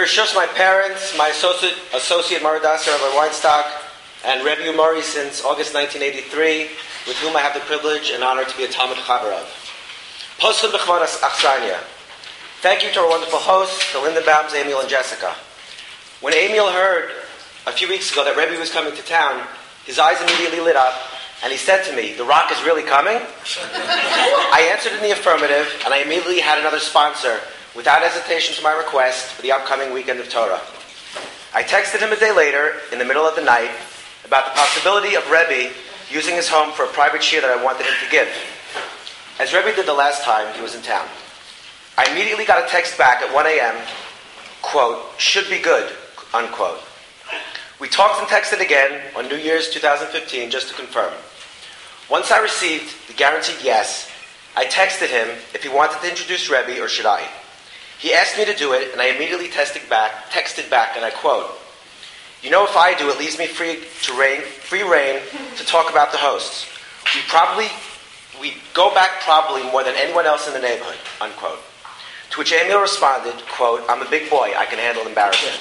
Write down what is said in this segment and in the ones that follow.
Bereshus, my parents, my associate Maradasa Rabbi Weinstock, and Rebbe Umari since August 1983, with whom I have the privilege and honor to be a Talmud Chaver of. Poslim B'chvanas Achsanya. Thank you to our wonderful hosts, the Lindenbaums, Emil and Jessica. When Emil heard a few weeks ago that Rebbe was coming to town, his eyes immediately lit up, and he said to me, "The Rock is really coming?" I answered in the affirmative, and I immediately had another sponsor, without hesitation, to my request for the upcoming weekend of Torah. I texted him a day later, in the middle of the night, about the possibility of Rebbe using his home for a private shiur that I wanted him to give. As Rebbe did the last time he was in town. I immediately got a text back at 1 a.m., quote, "Should be good," unquote. We talked and texted again on New Year's 2015 just to confirm. Once I received the guaranteed yes, I texted him if he wanted to introduce Rebbe or should I. He asked me to do it, and I immediately texted back, and I quote, "You know, if I do, it leaves me free reign to talk about the hosts. We go back probably more than anyone else in the neighborhood," unquote. To which Emil responded, quote, "I'm a big boy, I can handle embarrassment."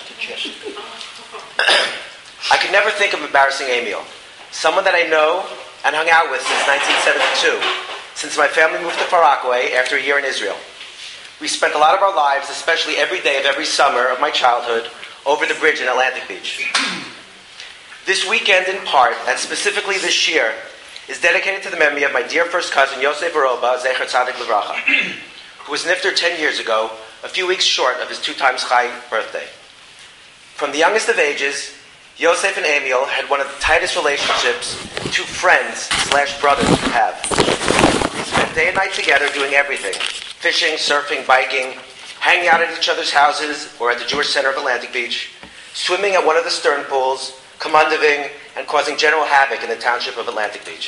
I could never think of embarrassing Emil, someone that I know and hung out with since 1972, since my family moved to Far Rockaway after a year in Israel. We spent a lot of our lives, especially every day of every summer of my childhood, over the bridge in Atlantic Beach. This weekend, in part, and specifically this year, is dedicated to the memory of my dear first cousin, Yosef Baroba, Zecher Tzadik Livracha, who was nifter 10 years ago, a few weeks short of his 2 times chai birthday. From the youngest of ages, Yosef and Emil had one of the tightest relationships 2 friends/brothers could have. They spent day and night together doing everything: fishing, surfing, biking, hanging out at each other's houses or at the Jewish Center of Atlantic Beach, swimming at one of the stern pools, commandoving, and causing general havoc in the township of Atlantic Beach.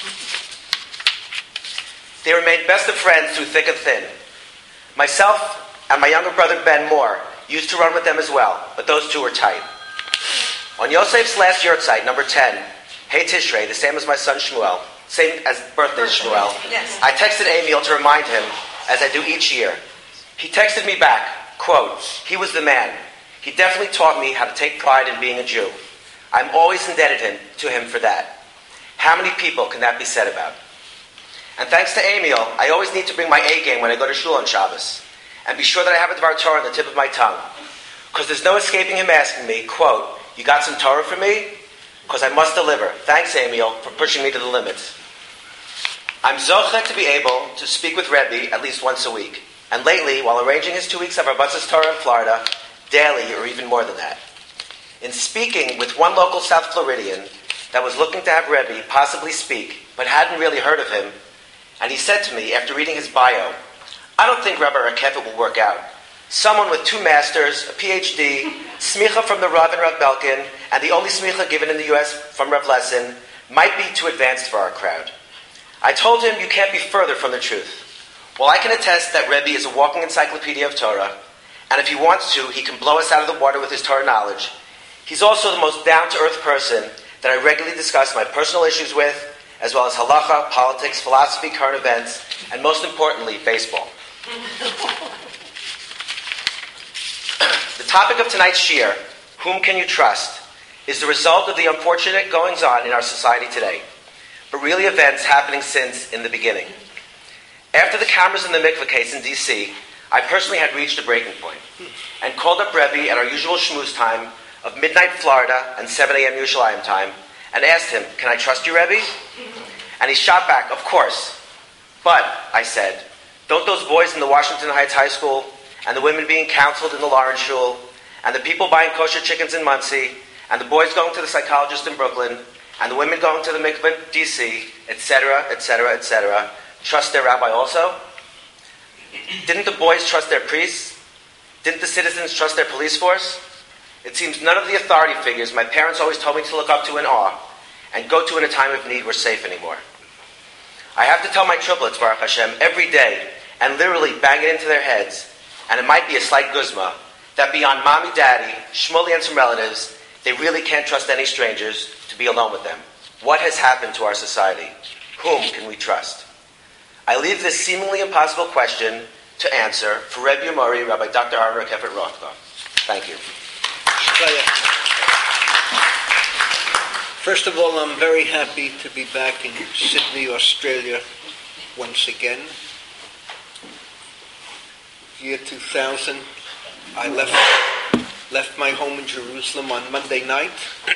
They remained best of friends through thick and thin. Myself and my younger brother Ben Moore used to run with them as well, but those 2 were tight. On Yosef's last yurtzeit, number 10, Hey Tishrei, the same as my son Shmuel, same as birthday Shmuel, yes. I texted Emil to remind him, as I do each year. He texted me back, quote, "He was the man. He definitely taught me how to take pride in being a Jew. I'm always indebted to him for that." How many people can that be said about? And thanks to Emil, I always need to bring my A game when I go to shul on Shabbos, and be sure that I have a Dvar Torah on the tip of my tongue. Because there's no escaping him asking me, quote, "You got some Torah for me?" Because I must deliver. Thanks, Emil, for pushing me to the limits. I'm zocheh to be able to speak with Rebbe at least once a week. And lately, while arranging his 2 weeks of Arbatzas Torah in Florida, daily or even more than that. In speaking with one local South Floridian that was looking to have Rebbe possibly speak, but hadn't really heard of him, and he said to me after reading his bio, "I don't think Rabbi Rakefet will work out. Someone with 2 masters, a PhD, smicha from the Rav and Rav Belkin, and the only smicha given in the U.S. from Rav Lessin, might be too advanced for our crowd." I told him, "You can't be further from the truth. While I can attest that Rebbe is a walking encyclopedia of Torah, and if he wants to, he can blow us out of the water with his Torah knowledge, he's also the most down-to-earth person that I regularly discuss my personal issues with, as well as halacha, politics, philosophy, current events, and most importantly, baseball." The topic of tonight's shiur, Whom Can You Trust?, is the result of the unfortunate goings-on in our society today, but really events happening since in the beginning. After the cameras in the mikveh case in D.C., I personally had reached a breaking point and called up Rebbe at our usual shmooze time of midnight Florida and 7 a.m. Yerushalayim time and asked him, "Can I trust you, Rebbe?" And he shot back, "Of course. But," I said, "don't those boys in the Washington Heights High School and the women being counseled in the Lawrence Shul and the people buying kosher chickens in Muncie and the boys going to the psychologist in Brooklyn and the women going to the mikveh in D.C., etc., etc., etc., trust their rabbi also? Didn't the boys trust their priests? Didn't the citizens trust their police force? It seems none of the authority figures my parents always told me to look up to in awe and go to in a time of need were safe anymore. I have to tell my triplets, Baruch Hashem, every day and literally bang it into their heads, and it might be a slight guzma, that beyond mommy, daddy, Shmuley, and some relatives, they really can't trust any strangers to be alone with them. What has happened to our society? Whom can we trust? I leave this seemingly impossible question to answer for Rebbe Umari, Rabbi Dr. Aaron Rakefet Rothko. Thank you. Thank you. First of all, I'm very happy to be back in Sydney, Australia once again. Year 2000, I left my home in Jerusalem on Monday night,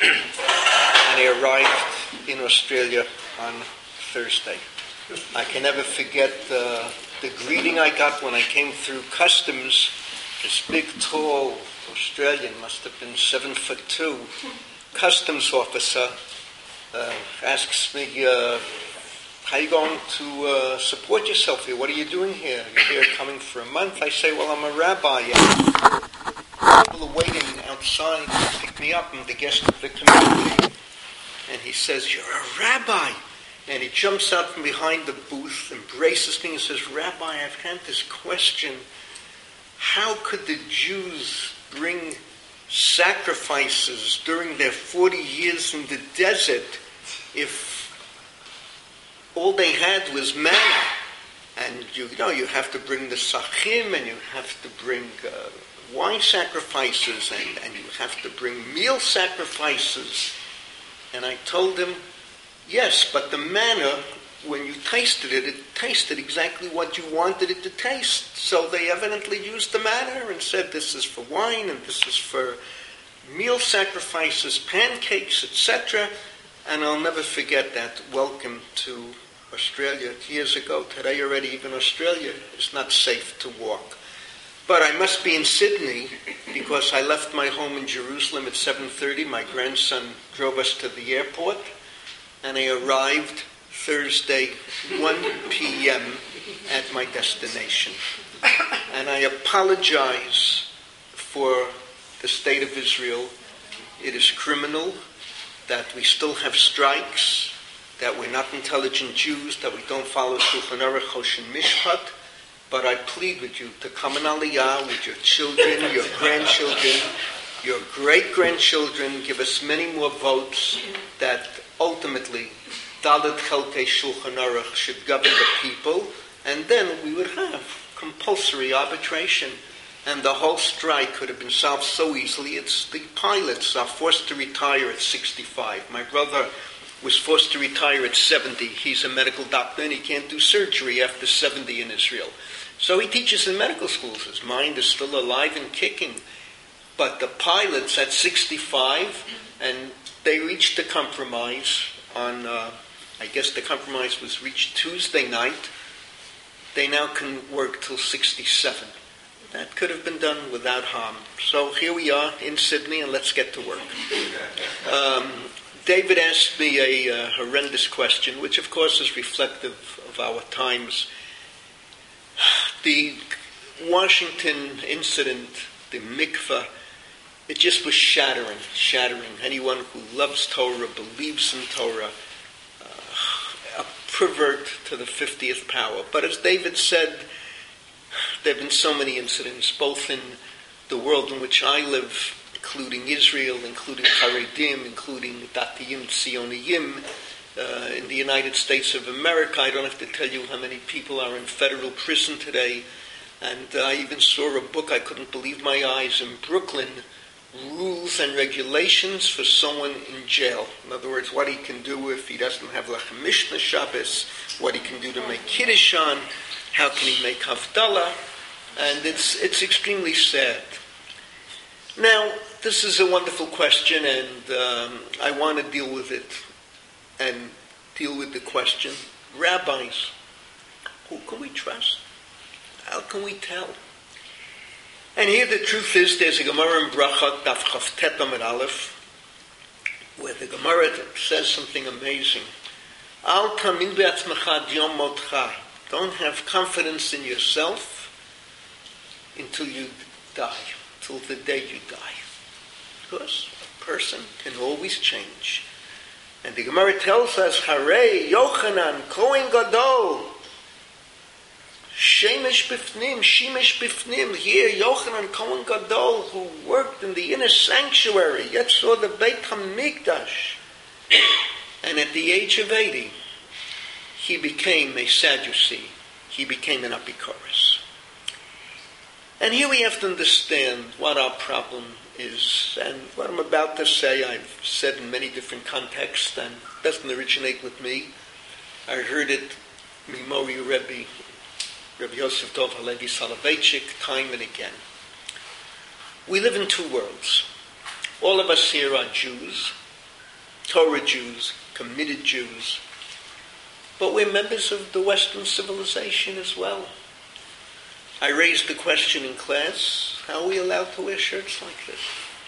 and I arrived in Australia on Thursday. I can never forget the greeting I got when I came through customs. This big, tall Australian, must have been 7'2", customs officer asks me, how are you going to support yourself here? What are you doing here? You're here coming for a month? I say, well, I'm a rabbi. People are waiting outside to pick me up. I'm the guest of the community. And he says, you're a rabbi. And he jumps out from behind the booth, embraces me and says, Rabbi, I've had this question. How could the Jews bring sacrifices during their 40 years in the desert if all they had was manna? And you have to bring the sachim, and you have to bring wine sacrifices, and you have to bring meal sacrifices. And I told him, yes, but the manna, when you tasted it, it tasted exactly what you wanted it to taste. So they evidently used the manna and said, this is for wine, and this is for meal sacrifices, pancakes, etc. And I'll never forget that. Welcome to Australia. Years ago, today already, even Australia is not safe to walk. But I must be in Sydney because I left my home in Jerusalem at 7:30. My grandson drove us to the airport, and I arrived Thursday, 1 p.m. at my destination. And I apologize for the state of Israel. It is criminal that we still have strikes, that we're not intelligent Jews, that we don't follow Shulchan Aruch, Choshen Mishpat. But I plead with you to come in Aliyah with your children, your grandchildren, your great-grandchildren. Give us many more votes that ultimately Dalet Chelkei Shulchan Aruch should govern the people, and then we would have compulsory arbitration. And the whole strike could have been solved so easily. It's the pilots are forced to retire at 65. My brother was forced to retire at 70. He's a medical doctor, and he can't do surgery after 70 in Israel. So he teaches in medical schools. His mind is still alive and kicking. But the pilots at 65, and they reached a compromise on, I guess the compromise was reached Tuesday night. They now can work till 67. That could have been done without harm. So here we are in Sydney, and let's get to work. David asked me a horrendous question, which of course is reflective of our times. The Washington incident, the mikveh, it just was shattering. Anyone who loves Torah, believes in Torah, a pervert to the 50th power. But as David said, there have been so many incidents, both in the world in which I live, including Israel, including Haredim, including Datiyim, Tzioniyim, in the United States of America. I don't have to tell you how many people are in federal prison today. And I even saw a book, I couldn't believe my eyes, in Brooklyn, Rules and Regulations for someone in jail. In other words, what he can do if he doesn't have Lechem Mishnah Shabbos, what he can do to make Kiddush on, how can he make Havdalah, and it's extremely sad. Now, this is a wonderful question, and I want to deal with it and deal with the question, rabbis, who can we trust? How can we tell? And here the truth is, there's a Gemara in Brachot, Daf Chavtet Amud Aleph, where the Gemara says something amazing. Al tamin be'atzmecha ad yom motcha. Don't have confidence in yourself until you die, till the day you die. Because a person can always change. And the Gemara tells us, Harei Yochanan, Kohen Gadol, Shemesh Bifnim, here Yochanan, Kohen Gadol, who worked in the inner sanctuary, yet saw the Beit HaMikdash. And at the age of 80, he became a Sadducee. He became an Apikoros. And here we have to understand what our problem is. And what I'm about to say, I've said in many different contexts, and doesn't originate with me. I heard it, Mimori Rebbe Yosef Dov Halevi Soloveitchik, time and again. We live in two worlds. All of us here are Jews, Torah Jews, committed Jews, but we're members of the Western civilization as well. I raised the question in class, how are we allowed to wear shirts like this?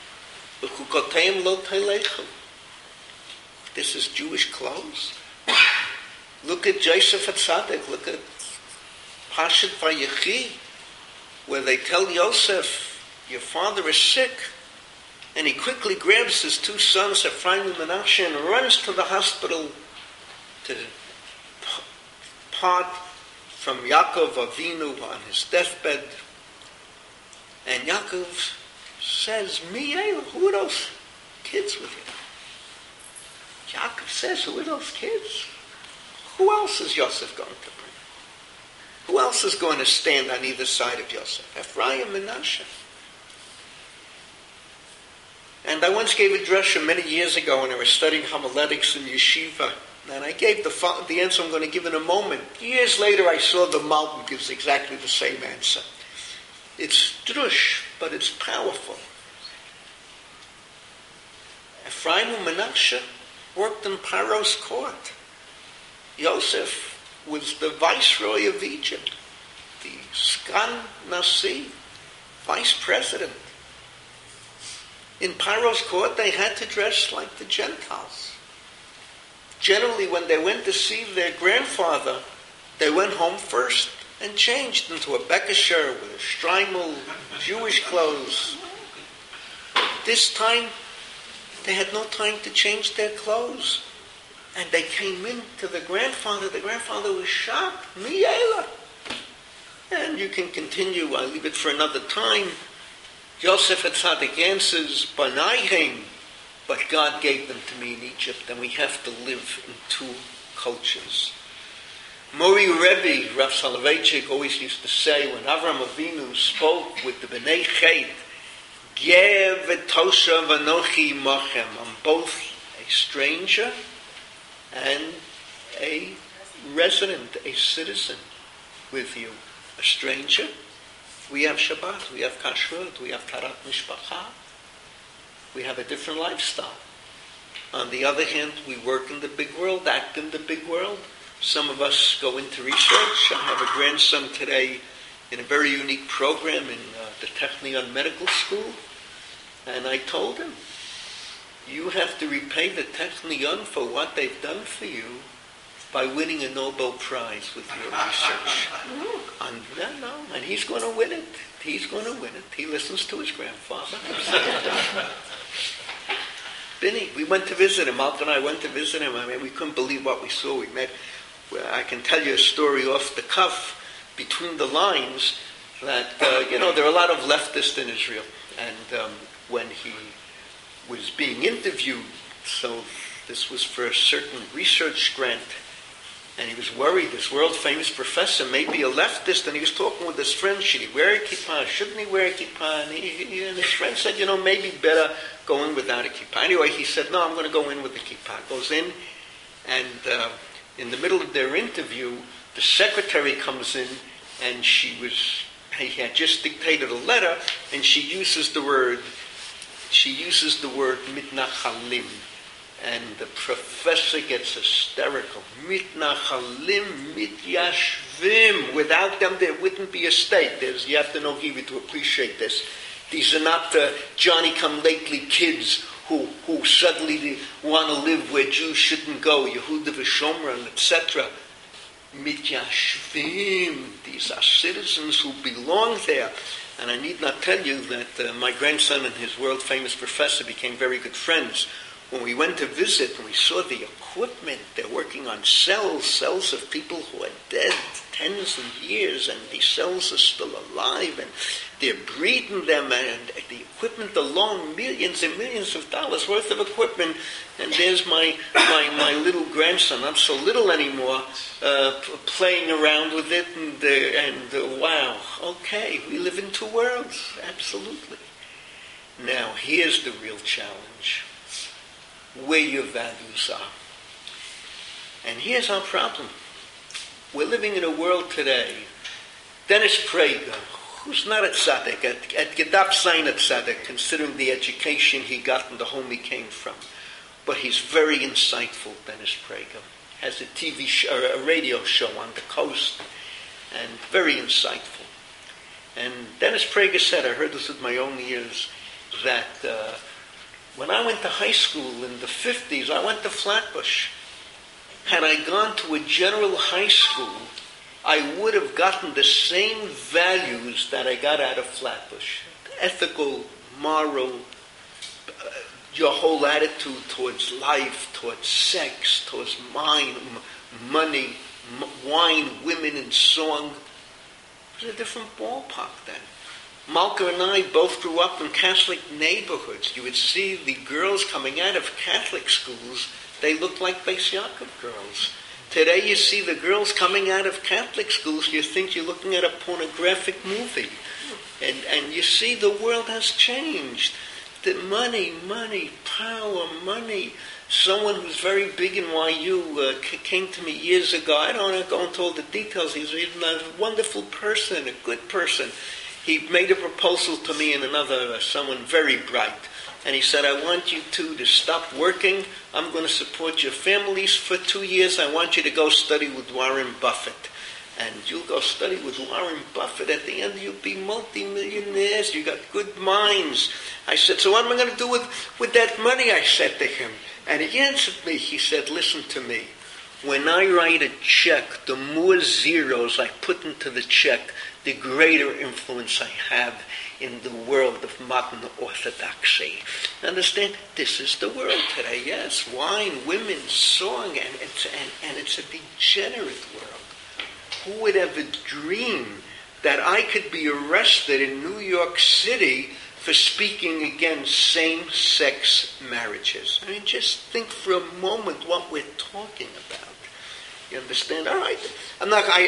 This is Jewish clothes. Look at Yosef HaTzadik, look at Pashat Vayechi, where they tell Yosef, your father is sick. And he quickly grabs his two sons, Ephraim and Menashe, and runs to the hospital to part from Yaakov Avinu on his deathbed. And Yaakov says, who are those kids with you? Yaakov says, who are those kids? Who else is Yosef going to bring? Who else is going to stand on either side of Yosef? Ephraim and Menashe. And I once gave a drasha many years ago when I was studying homiletics in yeshiva. And I gave the answer I'm going to give in a moment. Years later, I saw the Malbim gives exactly the same answer. It's drush, but it's powerful. Ephraim and Menashe worked in Paro's court. Yosef was the viceroy of Egypt, the Sgan Nasi, vice president. In Paro's court, they had to dress like the Gentiles. Generally, when they went to see their grandfather, they went home first and changed into a bekasher with a shtreimel, Jewish clothes. This time, they had no time to change their clothes. And they came in to the grandfather. The grandfather was shocked. Mi'ela. And you can continue. I'll leave it for another time. Yosef HaTzadik answers, Banayim, but God gave them to me in Egypt, and we have to live in two cultures. Mori Rebbe, Rav Soloveitchik, always used to say, when Avram Avinu spoke with the Bnei Chet, Ger v'tosha v'anochi mochem, I'm both a stranger and a resident, a citizen with you. A stranger, we have Shabbat, we have Kashrut, we have Tarat Mishpacha. We have a different lifestyle. On the other hand, we work in the big world, act in the big world. Some of us go into research. I have a grandson today in a very unique program in the Technion Medical School. And I told him, you have to repay the Technion for what they've done for you by winning a Nobel Prize with your research. And he's going to win it. He's going to win it. He listens to his grandfather. Binny, we went to visit him. Malta and I went to visit him. I mean, we couldn't believe what we saw. We met. I can tell you a story off the cuff, between the lines, that, there are a lot of leftists in Israel. And when he was being interviewed, so this was for a certain research grant, and he was worried, this world-famous professor may be a leftist, and he was talking with his friend, should he wear a kippah, shouldn't he wear a kippah? And his friend said, maybe better go in without a kippah. Anyway, he said, no, I'm going to go in with the kippah. Goes in, and in the middle of their interview, the secretary comes in, and he had just dictated a letter, and she uses the word mitnachalim. And the professor gets hysterical. Mitnachalim, mityashvim. Without them, there wouldn't be a state. You have to know Hebrew to appreciate this. These are not Johnny-come-lately kids who suddenly want to live where Jews shouldn't go. Yehuda v'Shomron, etc. Mityashvim. These are citizens who belong there. And I need not tell you that my grandson and his world-famous professor became very good friends. when we went to visit and we saw the equipment, they're working on cells of people who are dead tens of years, and these cells are still alive, and they're breeding them, and the equipment alone, millions and millions of dollars worth of equipment. And there's my little grandson, not so little anymore, playing around with it, and wow, okay, we live in two worlds, absolutely. Now, here's the real challenge, where your values are. And here's our problem. We're living in a world today, Dennis Prager, who's not a tzaddik, at Gedab Zayin a tzaddik, considering the education he got and the home he came from. But he's very insightful, Dennis Prager. Has a TV show, a radio show on the coast, and very insightful. And Dennis Prager said, I heard this with my own ears, that when I went to high school in the 50s, I went to Flatbush. Had I gone to a general high school, I would have gotten the same values that I got out of Flatbush. Ethical, moral, your whole attitude towards life, towards sex, towards money, wine, women, and song. It was a different ballpark then. Malka and I both grew up in Catholic neighborhoods. You would see the girls coming out of Catholic schools, they looked like Beis Yaakov girls. Today you see the girls coming out of Catholic schools, you think you're looking at a pornographic movie. And you see the world has changed. The money, power, money. Someone who's very big in YU came to me years ago. I don't want to go into all the details. He's a wonderful person, a good person. He made a proposal to me and someone very bright. And he said, I want you two to stop working. I'm going to support your families for 2 years. I want you to go study with Warren Buffett. And you'll go study with Warren Buffett. At the end, you'll be multimillionaires. You got good minds. I said, so what am I going to do with that money? I said to him. And he answered me. He said, listen to me. When I write a check, the more zeros I put into the check, the greater influence I have in the world of modern orthodoxy. Understand? This is the world today. Yes, wine, women, song, and it's a degenerate world. Who would ever dream that I could be arrested in New York City for speaking against same-sex marriages? I mean, just think for a moment what we're talking about. You understand? All right. I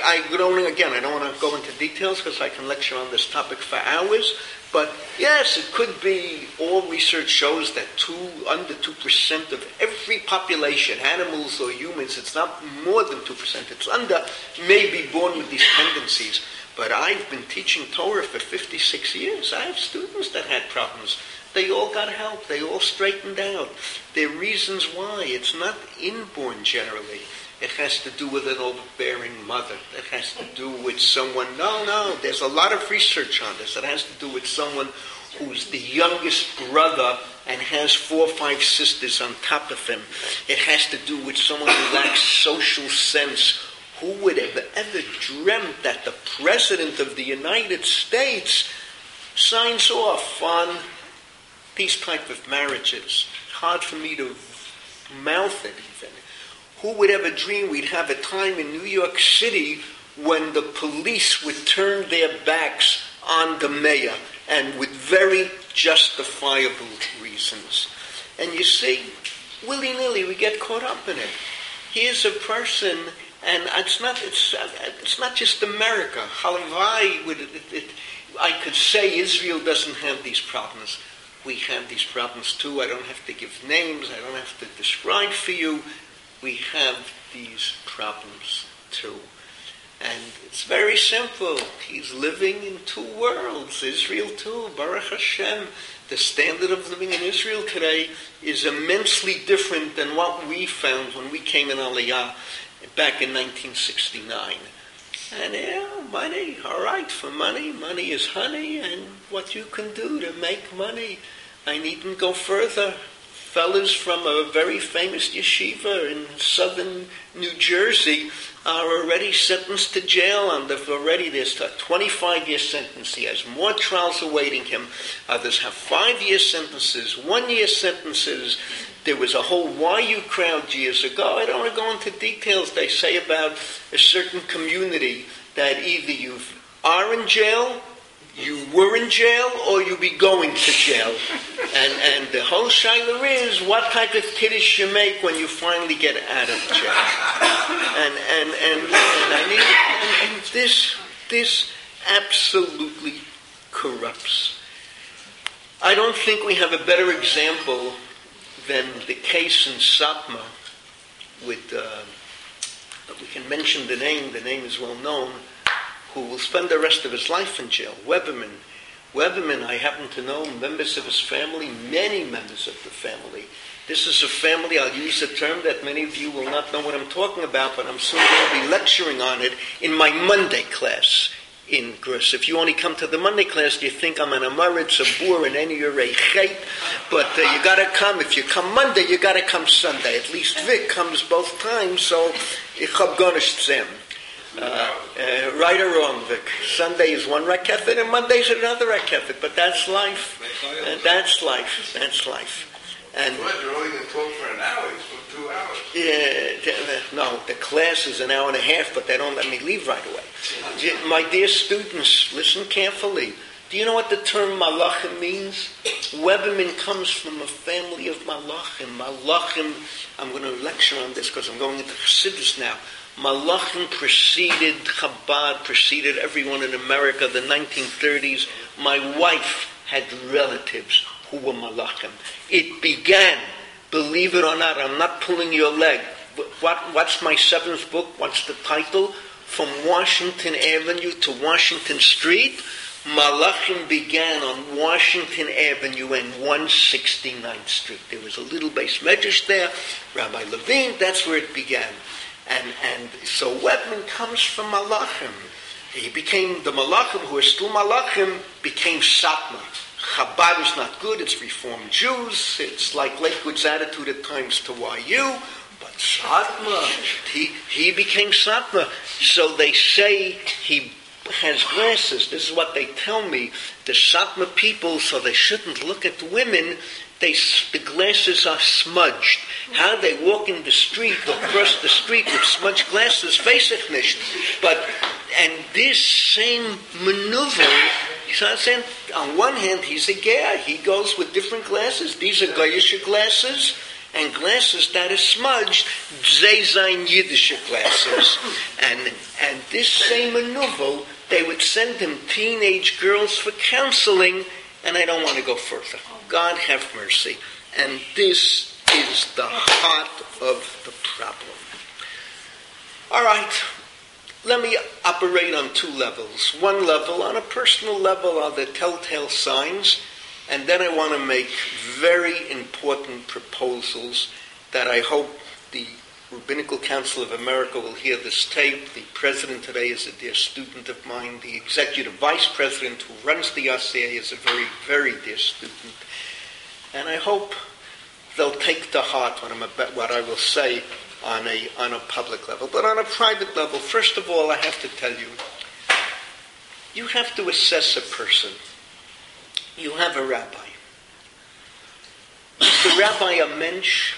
don't want to go into details because I can lecture on this topic for hours. But yes, it could be, all research shows that under 2% of every population, animals or humans, it's not more than 2%, it's under, may be born with these tendencies. But I've been teaching Torah for 56 years. I have students that had problems. They all got help. They all straightened out. There are reasons why. It's not inborn generally. It has to do with an overbearing mother. It has to do with someone... No, there's a lot of research on this. It has to do with someone who's the youngest brother and has 4 or 5 sisters on top of him. It has to do with someone who lacks social sense. Who would have ever dreamt that the President of the United States signs off on these type of marriages? Hard for me to mouth it even. Who would ever dream we'd have a time in New York City when the police would turn their backs on the mayor, and with very justifiable reasons. And you see, willy-nilly we get caught up in it. Here's a person, and it's not just America. Halavai, I could say Israel doesn't have these problems. We have these problems too. I don't have to give names. I don't have to describe for you. We have these problems too. And it's very simple. He's living in 2 worlds. Israel too, Baruch Hashem. The standard of living in Israel today is immensely different than what we found when we came in Aliyah back in 1969. And money, all right, for money. Money is honey, and what you can do to make money. I needn't go further. fellas from a very famous yeshiva in southern New Jersey are already sentenced to jail, and there's a 25-year sentence. He has more trials awaiting him. Others have 5-year sentences, 1-year sentences. There was a whole YU crowd years ago. I don't want to go into details. They say about a certain community that either you are in jail, you were in jail, or you be going to jail. And the whole shiloh is what type of kiddush you make when you finally get out of jail. And this absolutely corrupts. I don't think we have a better example than the case in Satmar with, we can mention the name is well known, who will spend the rest of his life in jail, Weberman. Weberman, I happen to know members of his family, many members of the family. This is a family, I'll use a term that many of you will not know what I'm talking about, but I'm soon going to be lecturing on it in my Monday class in Grus. If you only come to the Monday class, you think I'm an Amaritz, a Boer, and any you're a Chet, but you got to come. If you come Monday, you got to come Sunday. At least Vic comes both times, so ich hab gonish zem. Right or wrong, Vic. Sunday is one rakefet and Monday is another rakefet, but that's life. That's life. That's life. And you're only going to talk for an hour. It's for 2 hours. Yeah, no, the class is an hour and a half, but they don't let me leave right away. My dear students, listen carefully. Do you know what the term malachim means? Weberman comes from a family of malachim. Malachim, I'm going to lecture on this because I'm going into Chassidus now. Malachim preceded Chabad, preceded everyone in America, the 1930s. My wife had relatives who were malachim. It began, believe it or not, I'm not pulling your leg. What's my 7th book? What's the title? From Washington Avenue to Washington Street. Malachim began on Washington Avenue and 169th Street. There was a little base medrash there, Rabbi Levine, that's where it began. And so Weberman comes from Malachim. He became, the Malachim who are still Malachim, became Satmar. Chabad is not good, it's Reformed Jews, it's like Lakewood's attitude at times to YU, but Satmar, he became Satmar. So they say he has glasses. This is what they tell me. The Satmar people, so they shouldn't look at women, the glasses are smudged. How they walk in the street or cross the street with smudged glasses, face ich nicht. And this same maneuver, on one hand, he's a ger. He goes with different glasses. These are Goyish glasses, and glasses that are smudged, they seien Yiddish glasses. And this same maneuver, they would send him teenage girls for counseling, and I don't want to go further. God have mercy. And this is the heart of the problem. All right. Let me operate on 2 levels. One level, on a personal level, are the telltale signs, and then I want to make very important proposals that I hope the Rabbinical Council of America will hear this tape. The president today is a dear student of mine. The executive vice president who runs the RCA is a very, very dear student. And I hope they'll take to heart what I will say on a public level. But on a private level, first of all, I have to tell you, you have to assess a person. You have a rabbi. Is the rabbi a mensch?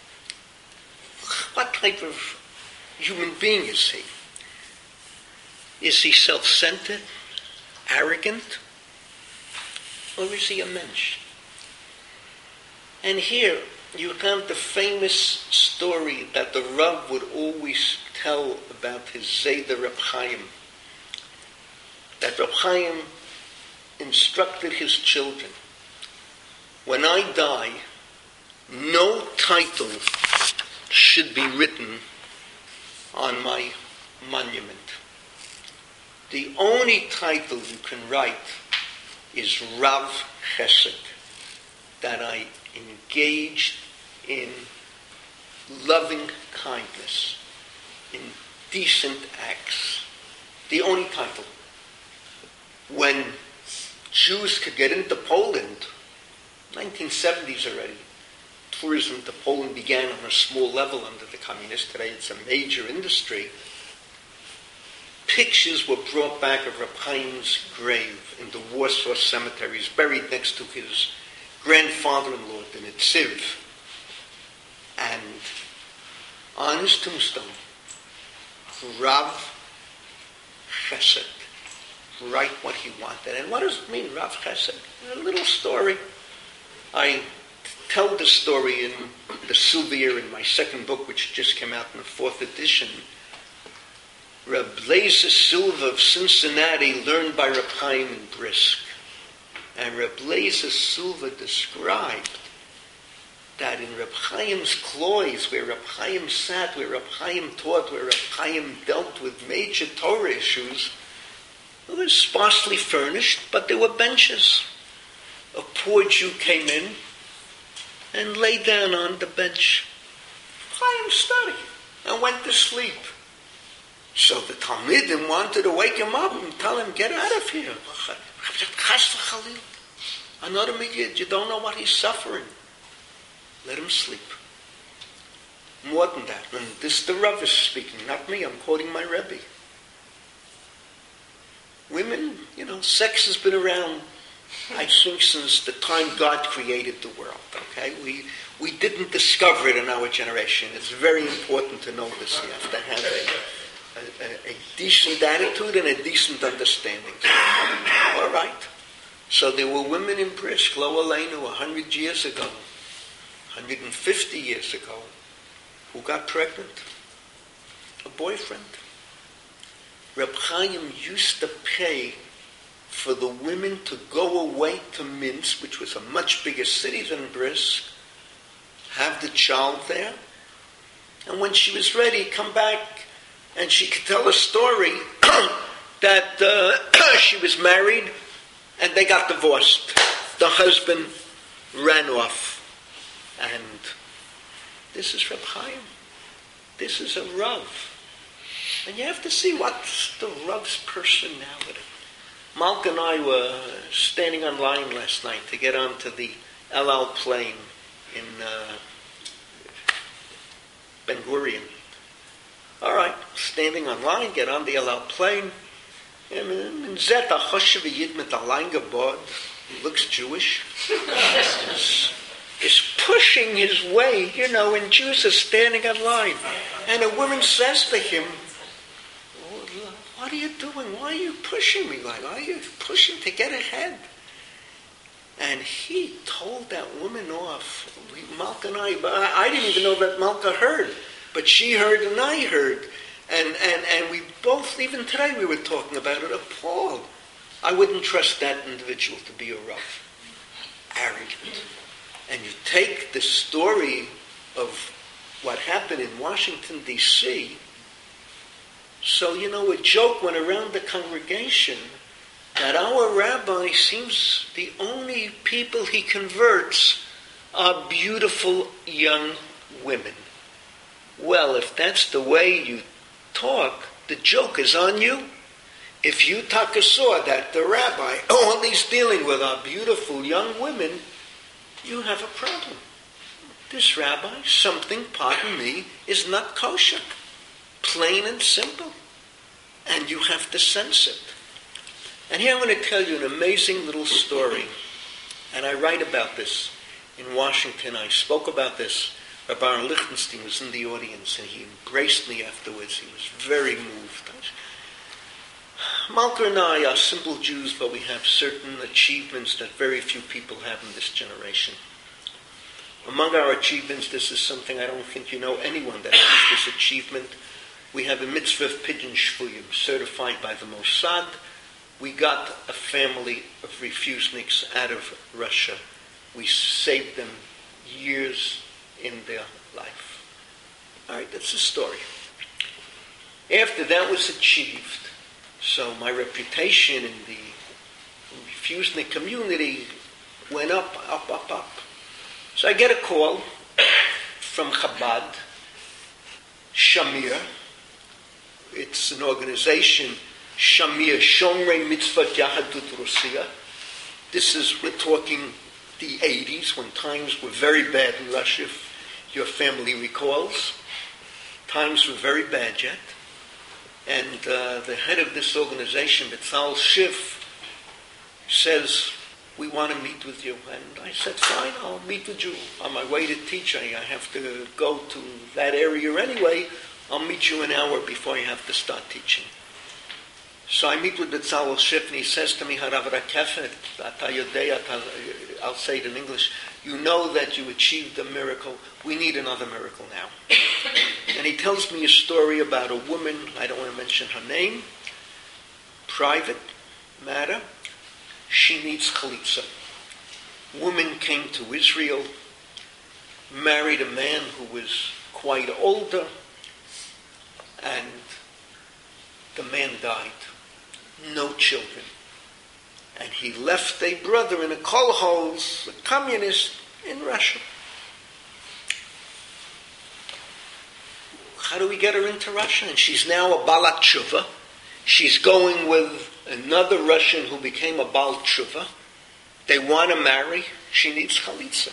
What type of human being is he? Is he self-centered, arrogant, or is he a mensch? And here you have the famous story that the Rav would always tell about his Zayda Reb Chaim. That Reb Chaim instructed his children, when I die, no title should be written on my monument. The only title you can write is Rav Chesed, that I engaged in loving kindness, in decent acts. The only title. When Jews could get into Poland, 1970s already, tourism to Poland began on a small level under the communists. Today it's a major industry. Pictures were brought back of Reb Chaim's grave in the Warsaw Cemetery. He's buried next to his grandfather-in-law, the Netziv. And on his tombstone, Rav Chesed, write what he wanted. And what does it mean, Rav Chesed? A little story. I tell the story in the Sylvia in my second book, which just came out in the 4th edition. Reb Lezer Silva of Cincinnati learned by Reb Chaim in Brisk. And Reb Lezer Silva described that in Reb Chaim's cloys, where Reb Chaim sat, where Reb Chaim taught, where Reb Chaim dealt with major Torah issues, it was sparsely furnished, but there were benches. A poor Jew came in and lay down on the bench. Chaim studied and went to sleep. So the Talmidim wanted to wake him up and tell him, get out of here. Another Megid, you don't know what he's suffering. Let him sleep. More than that, and this is the Rav is speaking, not me, I'm quoting my Rebbe. Women, sex has been around, I think, since the time God created the world, okay? We didn't discover it in our generation. It's very important to know this. You have to have a decent attitude and a decent understanding. All right. So there were women in Brisk, Lo Aleinu, 100 years ago, 150 years ago, who got pregnant. A boyfriend. Reb Chaim used to pay for the women to go away to Minsk, which was a much bigger city than Brisk, have the child there, and when she was ready, come back, and she could tell a story that she was married, and they got divorced. The husband ran off. And this is Reb Chaim. This is a Rav. And you have to see what's the Rav's personality. Malka and I were standing on line last night to get onto the El Al plane in Ben Gurion. All right, standing on line, get on the El Al plane. And Zet HaChoshev Yid mit allein gebod, looks Jewish, is pushing his way, and Jews are standing in line. And a woman says to him, what are you doing? Why are you pushing me? Why are you pushing to get ahead? And he told that woman off. Malka and I didn't even know that Malka heard, but she heard and I heard. And we both, even today we were talking about it, appalled. I wouldn't trust that individual to be a Rav. Arrogant. And you take the story of what happened in Washington, D.C., so, a joke went around the congregation that our rabbi seems the only people he converts are beautiful young women. Well, if that's the way you talk, the joke is on you. If you saw that the rabbi only is dealing with our beautiful young women, you have a problem. This rabbi, something, pardon me, is not kosher. Plain and simple. And you have to sense it. And here I'm going to tell you an amazing little story. And I write about this in Washington. I spoke about this. Rabbi Aaron Lichtenstein was in the audience and he embraced me afterwards. He was very moved. Malka and I are simple Jews, but we have certain achievements that very few people have in this generation. Among our achievements, this is something I don't think you know anyone that has this achievement. We have a mitzvah of Pidyon Shvuyim, certified by the Mossad. We got a family of refuseniks out of Russia. We saved them years in their life. All right, that's the story. After that was achieved, so my reputation in the refusenik community went up. So I get a call from Chabad, Shamir. It's an organization, Shamir, Shomrei Mitzvot Yahadut Russia. We're talking the 80s, when times were very bad in Russia, if your family recalls. Times were very bad yet. And the head of this organization, Betzal Schiff, says, we want to meet with you. And I said, fine, I'll meet with you. On my way to teach, I have to go to that area anyway. I'll meet you an hour before you have to start teaching. So I meet with Betzal Schiff, and he says to me, Harav Rakefet, I'll say it in English, you know that you achieved a miracle. We need another miracle now. And he tells me a story about a woman, I don't want to mention her name, private matter. She needs chalitza. Woman came to Israel, married a man who was quite older, and the man died. No children. And he left a brother in a kolkhoz, a communist, in Russia. How do we get her into Russia? And she's now a Balat Tshuva. She's going with another Russian who became a Baal Tshuva. They want to marry. She needs chalitza.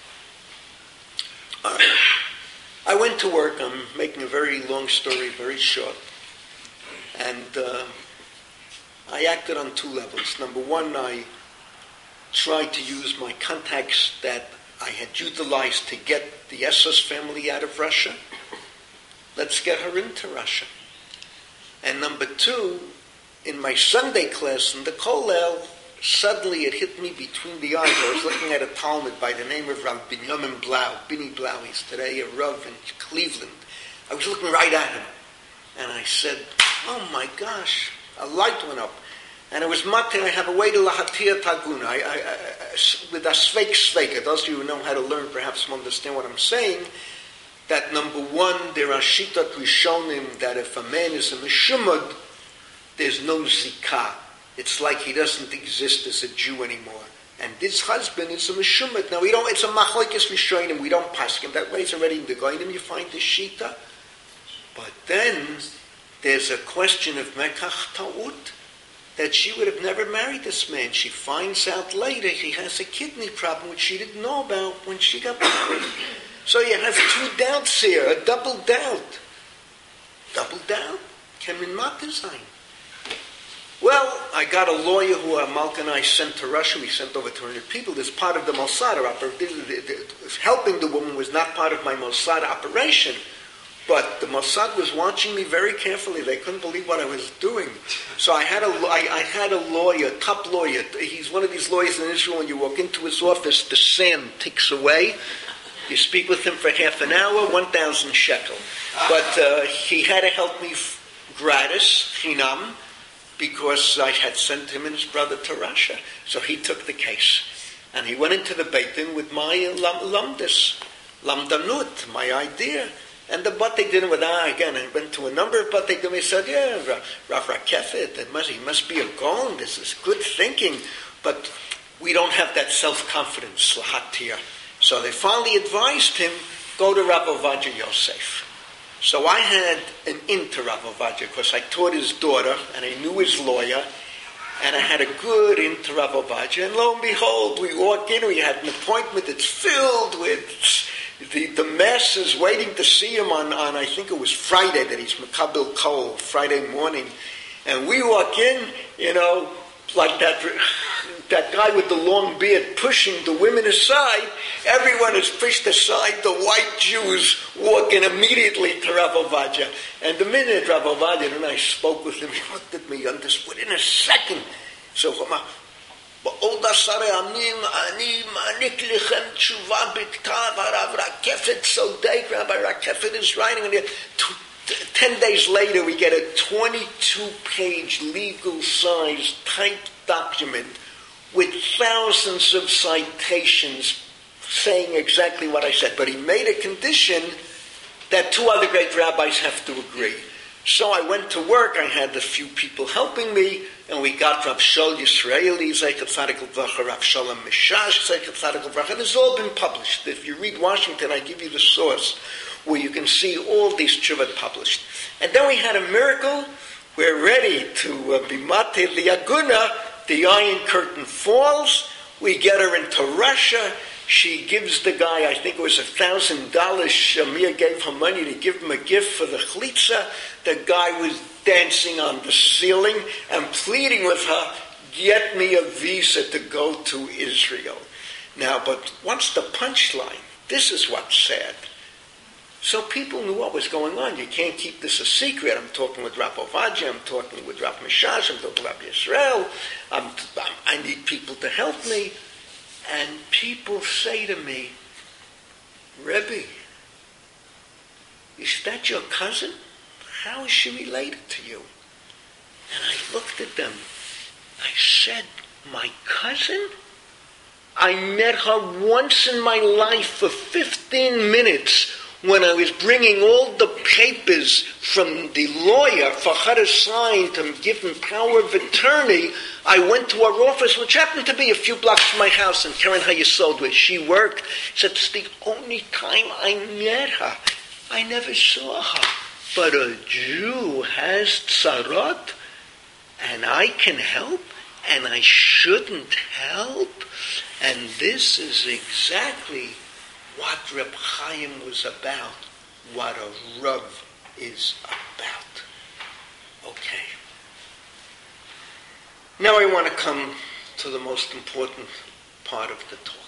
I went to work. I'm making a very long story very short. And I acted on two levels. Number one, I tried to use my contacts that I had utilized to get the Essos family out of Russia. Let's get her into Russia. And number two, in my Sunday class in the Kollel, suddenly it hit me between the eyes. I was looking at a Talmud by the name of Rav Binyamin Blau, Bini Blau. He's today a Rav in Cleveland. I was looking right at him. And I said, oh my gosh, a light went up. And it was Mate, I have a way to Lahatia Taguna. With a Sveika. Those of you who know how to learn perhaps will understand what I'm saying. That number one, there are Shitat Rishonim, that if a man is a Meshumad, there's no Zikah. It's like he doesn't exist as a Jew anymore. And this husband is a Meshumad. Now, it's a Machlekes Rishonim, we don't pass him that way. It's already in the Goinim, you find the Shita. But then, there's a question of Mekach Ta'ut, that she would have never married this man. She finds out later he has a kidney problem, which she didn't know about when she got married. So you have two doubts here, a double doubt. Double doubt? Kemin Matazain. Well, I got a lawyer who Malka and I sent to Russia. We sent over 200 people. This part of the Mossad helping the woman was not part of my Mossad operation. But the Mossad was watching me very carefully. They couldn't believe what I was doing. So I had a lawyer, top lawyer. He's one of these lawyers in Israel. When you walk into his office, the sand ticks away. You speak with him for half an hour, 1,000 shekel. But he had to help me gratis, chinam, because I had sent him and his brother to Russia. So he took the case. And he went into the Beit Din with my lamdanut, my idea. And the Batei Din again, I went to a number of Batei Din. He said, yeah, Rav Rakefet, he must be a Gaon. This is good thinking. But we don't have that self-confidence, lahatir. So they finally advised him, go to Rav Ovadia Yosef. So I had an in to Rav Ovadia because I taught his daughter and I knew his lawyer. And I had a good in to Rav Ovadia. And lo and behold, we walk in, we had an appointment that's filled with the masses waiting to see him on I think it was Friday that he's Mekabel Kol, Friday morning. And we walk in, like that guy with the long beard pushing the women aside. Everyone is pushed aside. The white Jews walk in immediately to Rav Ovadia. And the minute Rav Ovadia and I spoke with him, he looked at me understood in a second. So, בעוד 10 ימים אני מעניק לכם תשובה בכתב, הרב רקפת צודק, Rabbi Rakefet is writing, and 10 days later we get a 22-page legal-sized typed document with thousands of citations saying exactly what I said. But he made a condition that 2 other great rabbis have to agree. So I went to work, I had a few people helping me, and we got Rav Shol Yisraeli, Zeichet Tzadik L'Vracha, Rav Shalom Mishash, Zeichet Tzadik L'Vracha, and it's all been published. If you read Washington, I give you the source, where you can see all these tshuvat published. And then we had a miracle, we're ready to be Mate Liaguna, the Iron Curtain falls, We get her into Russia. She gives the guy, I think it was $1,000. Shamir gave her money to give him a gift for the chalitza. The guy was dancing on the ceiling and pleading with her, get me a visa to go to Israel. Now, but what's the punchline? This is what's sad. So people knew what was going on. You can't keep this a secret. I'm talking with Rav Ovadia, I'm talking with Rav Mishash, I'm talking with Rav Yisrael. I need people to help me. And people say to me, Rebbe, is that your cousin? How is she related to you? And I looked at them. I said, my cousin? I met her once in my life for 15 minutes when I was bringing all the papers from the lawyer for her to sign to give him power of attorney. I went to her office, which happened to be a few blocks from my house in Keren HaYesod, where she worked. Said, it's the only time I met her. I never saw her. But a Jew has tzarot, and I can help, and I shouldn't help. And this is exactly what Reb Chaim was about, what a Rav is about. Okay. Now I want to come to the most important part of the talk.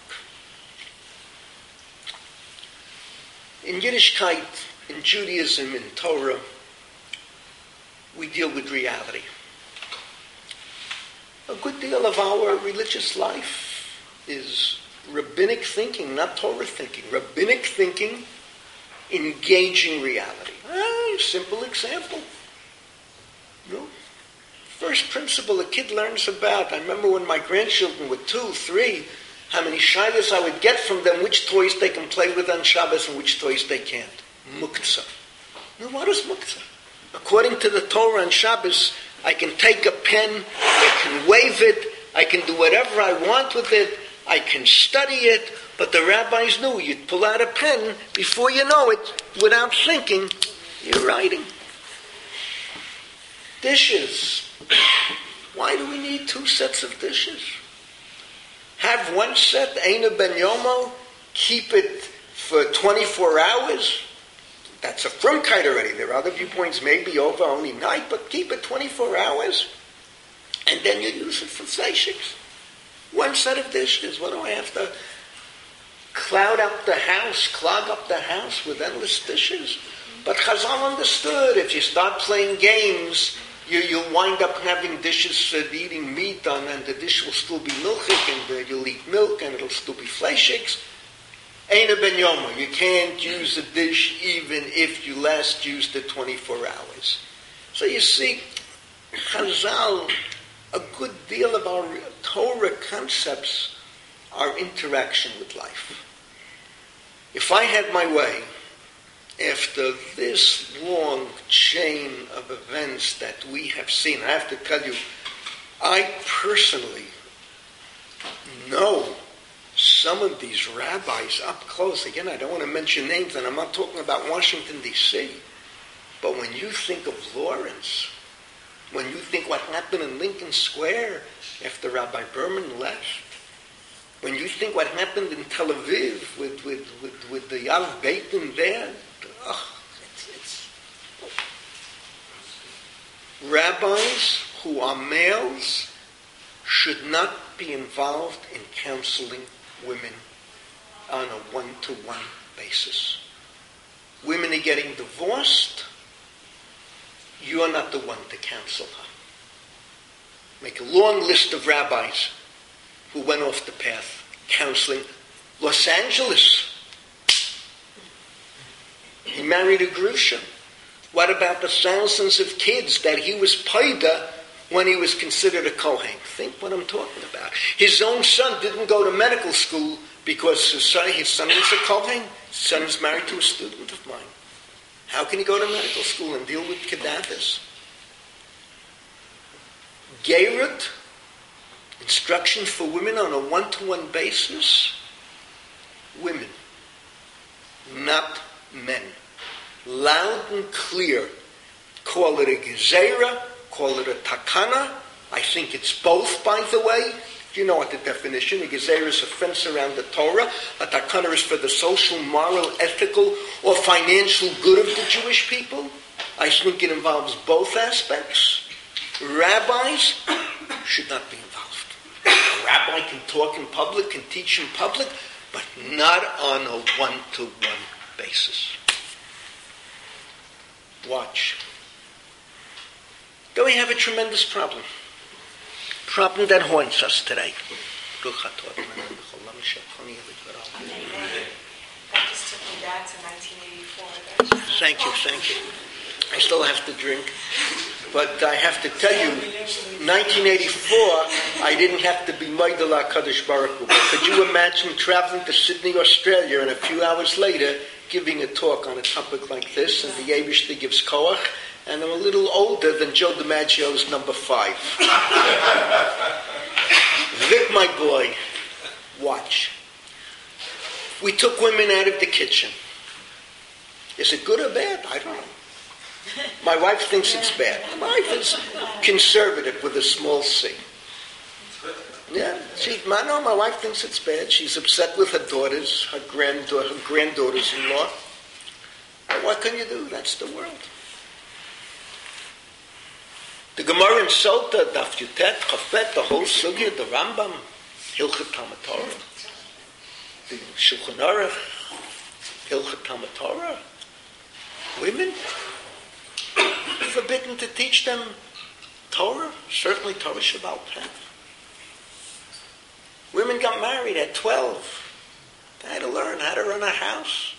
In Yiddishkeit, in Judaism, in Torah, we deal with reality. A good deal of our religious life is rabbinic thinking, not Torah thinking. Rabbinic thinking, engaging reality. Simple example. First principle a kid learns about. I remember when my grandchildren were 2, 3, how many shilas I would get from them, which toys they can play with on Shabbos and which toys they can't. Muktzah. Now what is muktzah? According to the Torah on Shabbos, I can take a pen, I can wave it, I can do whatever I want with it, I can study it, but the rabbis knew you'd pull out a pen, before you know it, without thinking, you're writing. Dishes. Why do we need 2 sets of dishes? Have one set, Eina Ben Yomo, keep it for 24 hours. That's a frumkeit already. There are other viewpoints, maybe over only night, but keep it 24 hours. And then you use it for fleishiks. 1 set of dishes. What do I have to clog up the house with endless dishes? But Chazal understood if you start playing games, you'll wind up having dishes eating meat on, and the dish will still be milchik, and you'll eat milk, and it'll still be fleishiks. Eina Ben Yomo, you can't use a dish even if you last used it 24 hours. So you see, Chazal, a good deal of our Torah concepts are interaction with life. If I had my way, after this long chain of events that we have seen, I have to tell you, I personally know some of these rabbis up close. Again, I don't want to mention names, and I'm not talking about Washington, D.C., but when you think of Lawrence, when you think what happened in Lincoln Square after Rabbi Berman left, when you think what happened in Tel Aviv with the Yav Beitin there, it's rabbis who are males should not be involved in counseling women on a one-to-one basis. Women are getting divorced, you're not the one to counsel her. Make a long list of rabbis who went off the path counseling. Los Angeles, he married a Grusha. What about the thousands of kids that he was paida when he was considered a Kohen? Think what I'm talking about. His own son didn't go to medical school because his son was a Kohen. His son was married to a student of mine. How can he go to medical school and deal with cadavers? Geirut, instruction for women on a one-to-one basis. Women, not men. Loud and clear. Call it a gezerah, call it a takana. I think it's both, by the way. You know what the definition. A gezer is a fence around the Torah. A takana is for the social, moral, ethical, or financial good of the Jewish people. I think it involves both aspects. Rabbis should not be involved. A rabbi can talk in public, can teach in public, but not on a one-to-one basis. Watch. Then we have a tremendous problem. Problem that haunts us today. That just took me back to 1984. Thank you. I still have to drink. But I have to tell you, 1984, I didn't have to be Maidel HaKadosh Baruch Hu. But could you imagine traveling to Sydney, Australia, and a few hours later giving a talk on a topic like this, and the Eibishter gives koach, and I'm a little older than Joe DiMaggio's number 5. Vic, my boy, watch. We took women out of the kitchen. Is it good or bad? I don't know. My wife thinks it's bad. My wife is conservative with a small c. Yeah, my wife thinks it's bad. She's upset with her daughters, her granddaughters-in-law. But what can you do? That's the world. The Gemara in Sota, Daf Yutet, Chafet, the whole Sugya, the Rambam, Hilchot Talmud Torah, the Shulchan Aruch, Hilchot Talmud Torah. Women forbidden to teach them Torah, certainly Torah Shabbal Peh. Women got married at 12. They had to learn how to run a house.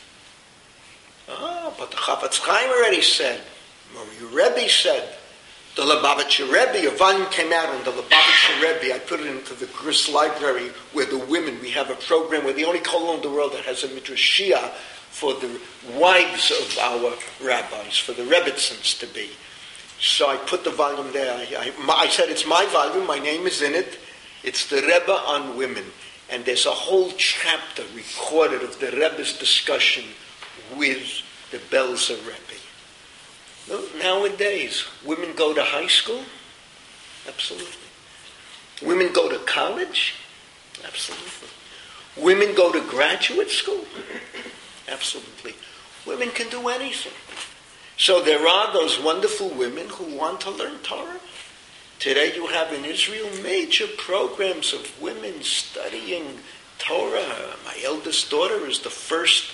Oh, but the Chafetz Chaim already said, Mori Rebbe said, the Lubavitcher Rebbe, a volume came out on the Lubavitcher Rebbe. I put it into the Gris Library where the women, we have a program, we're the only kollel in the world that has a midrashia for the wives of our rabbis, for the Rebbitzins to be. So I put the volume there. I said it's my volume, my name is in it. It's the Rebbe on women. And there's a whole chapter recorded of the Rebbe's discussion with the Belzer Rebbe. Nowadays, women go to high school? Absolutely. Women go to college? Absolutely. Women go to graduate school? Absolutely. Women can do anything. So there are those wonderful women who want to learn Torah. Today you have in Israel major programs of women studying Torah. My eldest daughter is the first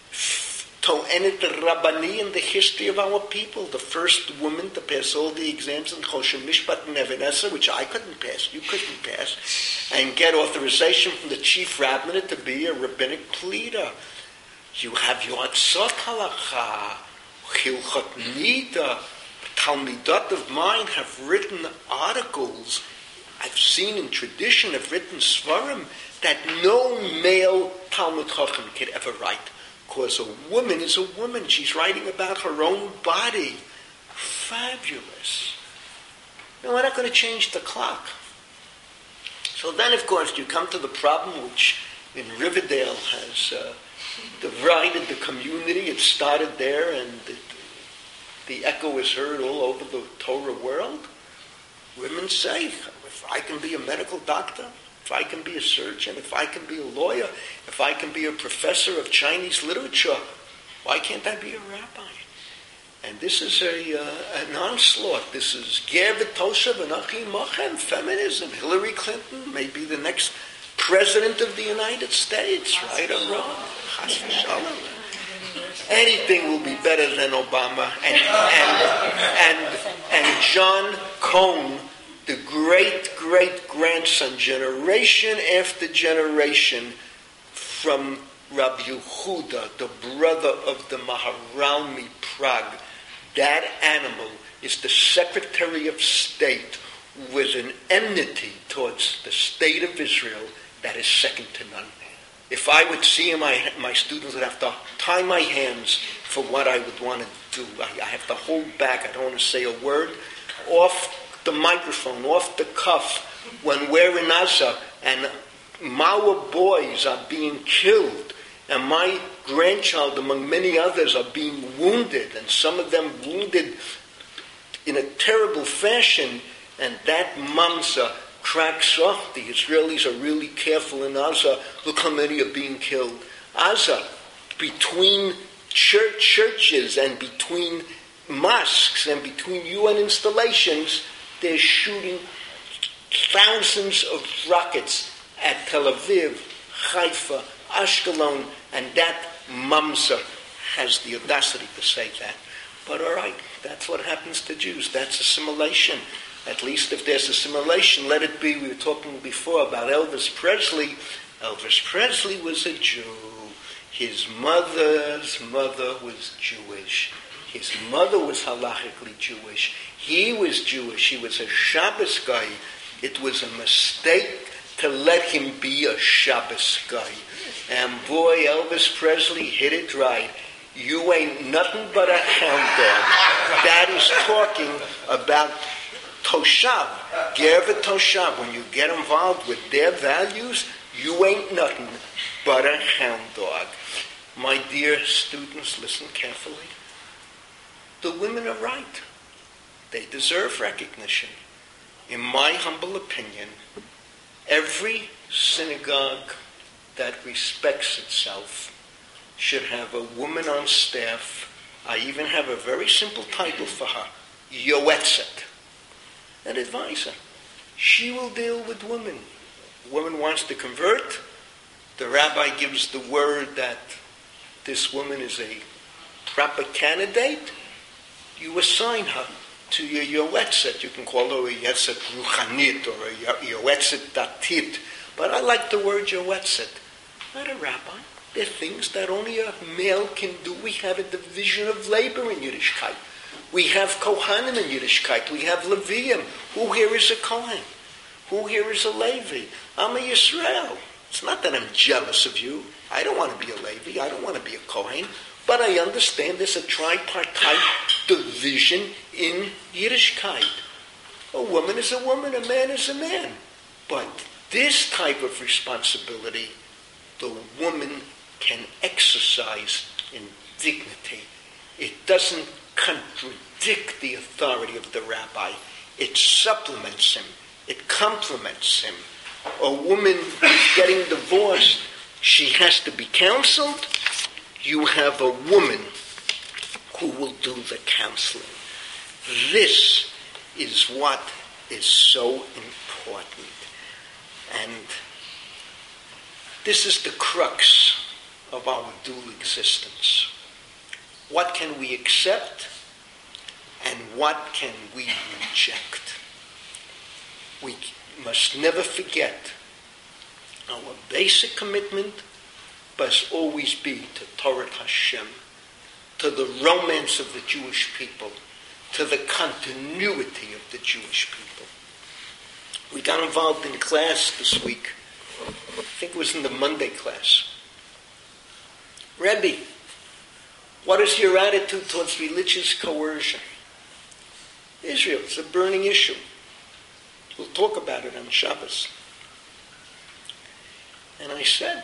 To'enet Rabbani in the history of our people, the first woman to pass all the exams in Choshen Mishpat and Even Eser, which I couldn't pass, you couldn't pass, and get authorization from the chief rabbinate to be a rabbinic pleader. You have Yoatzot Halacha, Hilchot Nida. Talmidot of mine have written articles, I've seen in tradition, have written svarim, that no male Talmud Chacham could ever write. Because a woman is a woman. She's writing about her own body. Fabulous. No, we're not going to change the clock. So then, of course, you come to the problem which in Riverdale has divided the community. It started there, and the echo is heard all over the Torah world. Women say, if I can be a medical doctor, if I can be a surgeon, if I can be a lawyer, if I can be a professor of Chinese literature, why can't I be a rabbi? And this is an onslaught. This is Ger v'Tosha v'Nachi Mochem, feminism. Hillary Clinton may be the next president of the United States, right or wrong. Chas v'shalom. Anything will be better than Obama. And John Cone, the great-great-grandson, generation after generation, from Rabbi Yehuda, the brother of the Maharalmi Prague. That animal is the Secretary of State with an enmity towards the state of Israel that is second to none. If I would see him, my students would have to tie my hands for what I would want to do. I have to hold back. I don't want to say a word. Off the microphone, off the cuff, when we're in Gaza and our boys are being killed, and my grandchild, among many others, are being wounded, and some of them wounded in a terrible fashion, and that mamza cracks up. The Israelis are really careful in Gaza. Look how many are being killed. Gaza, between churches and between mosques and between UN installations, they're shooting thousands of rockets at Tel Aviv, Haifa, Ashkelon, and that Mamzer has the audacity to say that. But all right, that's what happens to Jews. That's assimilation. At least if there's assimilation, let it be. We were talking before about Elvis Presley. Elvis Presley was a Jew. His mother's mother was Jewish. His mother was halachically Jewish. He was Jewish. He was a Shabbos guy. It was a mistake to let him be a Shabbos guy. And boy, Elvis Presley hit it right. You ain't nothing but a hound dog. That is talking about Toshav, Gerva Toshav. When you get involved with their values, you ain't nothing but a hound dog. My dear students, listen carefully. The women are right. They deserve recognition. In my humble opinion, every synagogue that respects itself should have a woman on staff. I even have a very simple title for her, Yoetzet, an advisor. She will deal with women. A woman wants to convert. The rabbi gives the word that this woman is a proper candidate. You assign her to your Yoetzet. You can call her a Yoetzet Ruchanit or a Yoetzet Datit. But I like the word Yoetzet. Not a rabbi. There are things that only a male can do. We have a division of labor in Yiddishkeit. We have Kohanim in Yiddishkeit. We have Leviim. Who here is a Kohen? Who here is a Levi? I'm a Yisrael. It's not that I'm jealous of you. I don't want to be a Levi. I don't want to be a Kohen. But I understand there's a tripartite division in Yiddishkeit. A woman is a woman, a man is a man. But this type of responsibility, the woman can exercise in dignity. It doesn't contradict the authority of the rabbi. It supplements him. It complements him. A woman getting divorced, she has to be counseled. You have a woman who will do the counseling. This is what is so important. And this is the crux of our dual existence. What can we accept and what can we reject? We must never forget our basic commitment must always be to Torah Hashem, to the romance of the Jewish people, to the continuity of the Jewish people. We got involved in class this week. I think it was in the Monday class. Rebbe, what is your attitude towards religious coercion? Israel, it's a burning issue. We'll talk about it on Shabbos. And I said,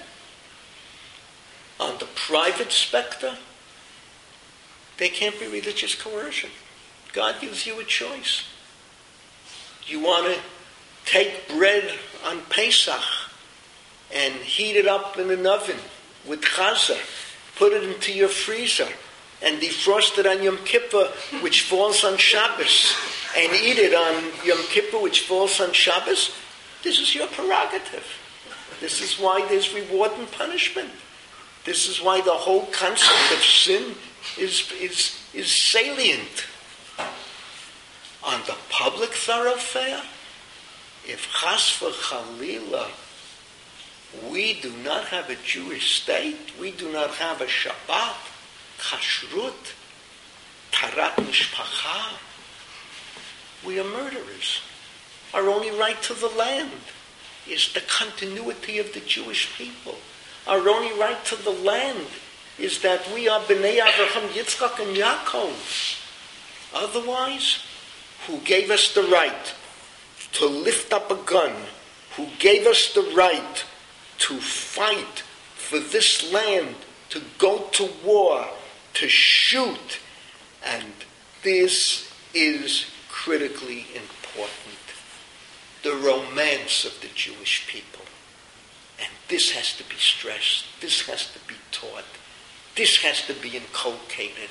on the private specter, there can't be religious coercion. God gives you a choice. You want to take bread on Pesach and heat it up in an oven with chazer, put it into your freezer, and defrost it on Yom Kippur, which falls on Shabbos, and eat it on Yom Kippur, which falls on Shabbos. This is your prerogative. This is why there's reward and punishment. This is why the whole concept of sin is salient. On the public thoroughfare, if chas v'chalila, we do not have a Jewish state, we do not have a Shabbat, kashrut, tarat mishpacha, we are murderers. Our only right to the land is the continuity of the Jewish people. Our only right to the land is that we are Bnei Avraham, Yitzchak, and Yaakov. Otherwise, who gave us the right to lift up a gun, who gave us the right to fight for this land, to go to war, to shoot, and this is critically important. the romance of the Jewish people. And this has to be stressed. This has to be taught. This has to be inculcated.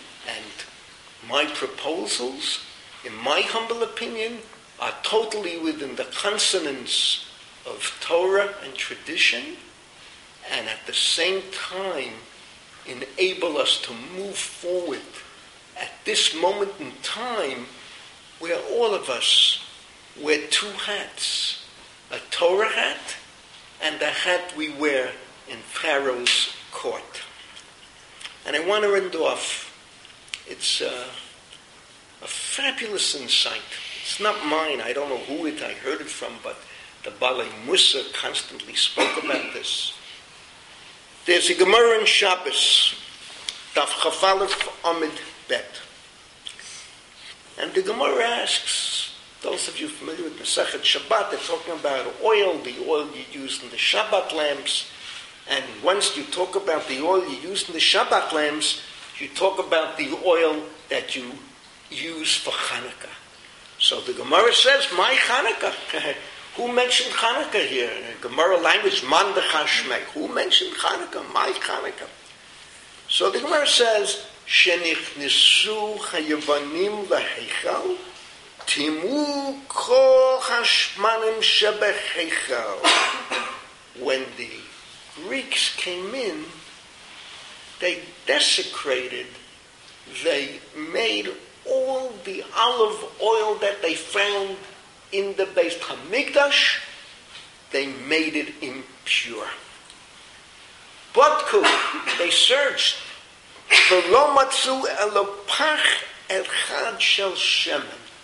And my proposals, in my humble opinion, are totally within the consonance of Torah and tradition, and at the same time enable us to move forward at this moment in time where all of us wear two hats, a Torah hat and the hat we wear in Pharaoh's court. And I want to end off. It's a fabulous insight. It's not mine. I don't know who I heard it from, but the Balei Musa constantly spoke about this. There's a Gemara in Shabbos, Daf Chaf Aleph Amid Bet. And the Gemara asks, those of you familiar with Masechet Shabbat, they're talking about the oil you use in the Shabbat lamps. And once you talk about the oil you use in the Shabbat lamps, you talk about the oil that you use for Hanukkah. So the Gemara says, my Hanukkah. Who mentioned Hanukkah here? In the Gemara language, Man dechashmek. Who mentioned Hanukkah? My Hanukkah. So the Gemara says, Shenichnesu hayavanim laheichal, timu kol hashmanim shebeheichal. When the Greeks came in, they desecrated, they made all the olive oil that they found in the Beis Hamikdash, they made it impure. Badku, they searched. V'lo matzu elo pach echad shel shemen.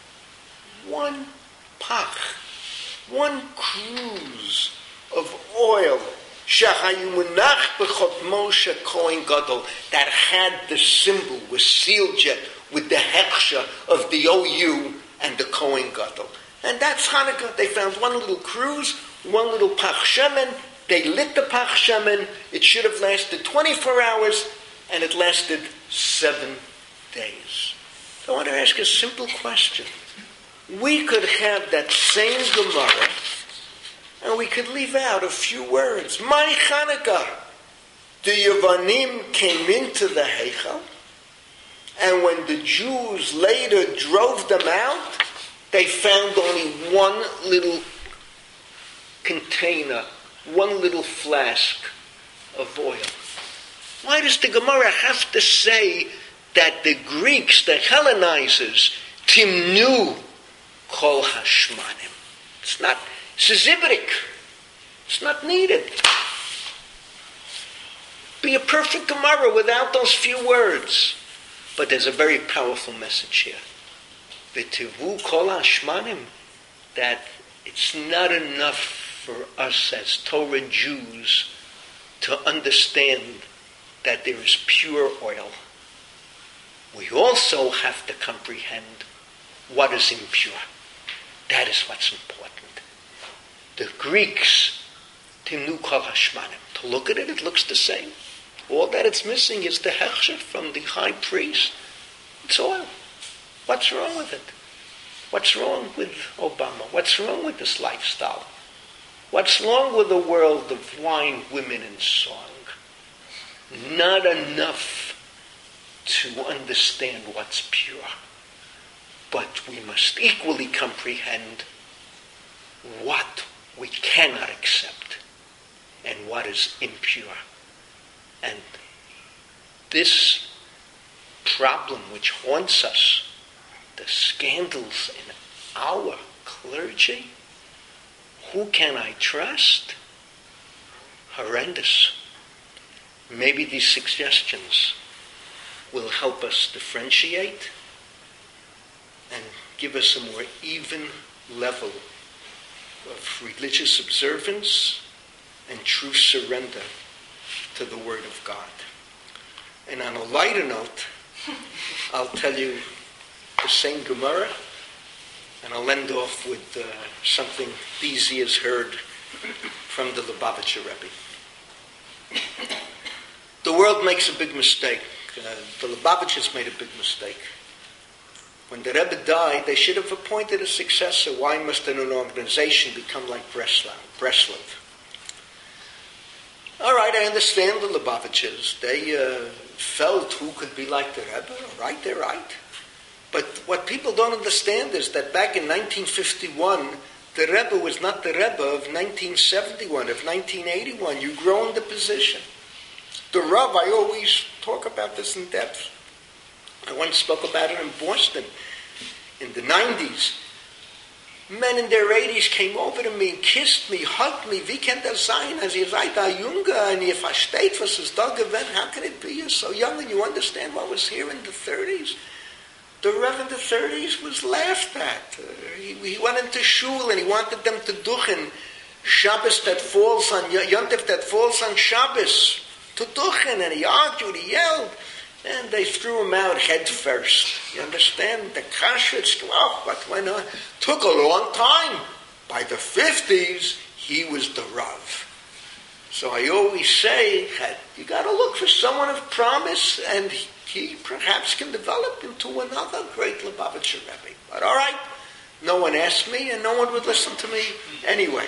One pach, one cruse of oil, shehayu munach b'chotmo shekohen gadol, that had the symbol, was sealed yet with the hechsha of the OU and the Kohen Gadol. And that's Hanukkah. They found one little cruse, one little pach shemen. They lit the pach shemen. It should have lasted 24 hours, and it lasted 7 days. So I want to ask a simple question. We could have that same Gemara, and we could leave out a few words. My Hanukkah. The Yevanim came into the Heichal, and when the Jews later drove them out, they found only one little container, one little flask of oil. Why does the Gemara have to say that the Greeks, the Hellenizers, timnu kol hashmanim? It's not Sizibric. It's not needed. Be a perfect Gemara without those few words. But there's a very powerful message here. V'tivu kol hashmanim, that it's not enough for us as Torah Jews to understand that there is pure oil. We also have to comprehend what is impure. That is what's important. The Greeks, timnu kol hashmanim, to look at it, it looks the same. All that it's missing is the hechsher from the high priest. It's oil. What's wrong with it? What's wrong with Obama? What's wrong with this lifestyle? What's wrong with the world of wine, women, and song? Not enough to understand what's pure. But we must equally comprehend what we cannot accept and what is impure. And this problem which haunts us, the scandals in our clergy, who can I trust? Horrendous. Maybe these suggestions will help us differentiate and give us a more even level of religious observance and true surrender to the Word of God. And on a lighter note, I'll tell you the same Gemara, and I'll end off with something these years heard from the Lubavitcher Rebbe. The world makes a big mistake. The Lubavitchers made a big mistake. when the Rebbe died, they should have appointed a successor. Why must an organization become like Breslov? All right, I understand the Lubavitchers. They felt who could be like the Rebbe. All right, they're right. But what people don't understand is that back in 1951, the Rebbe was not the Rebbe of 1971, of 1981. You grow in the position. The Rav, I always talk about this in depth. I once spoke about it in Boston in the 90s. Men in their 80s came over to me and kissed me, hugged me. Wie kann das sein? As ihr seid da Junge and ihr versteht, was es da gewesen. How can it be you're so young and you understand what was here in the 30s? The Rev in the 30s was laughed at. He went into shul and he wanted them to duchen Shabbos that falls on, Yontif that falls on Shabbos. To duchen, and he argued, he yelled. And they threw him out head first. You understand? The kashrits, what went on? Took a long time. By the 50s, he was the Rav. So I always say that you got to look for someone of promise, and he perhaps can develop into another great Lubavitcher Rebbe. But all right, no one asked me, and no one would listen to me anyway.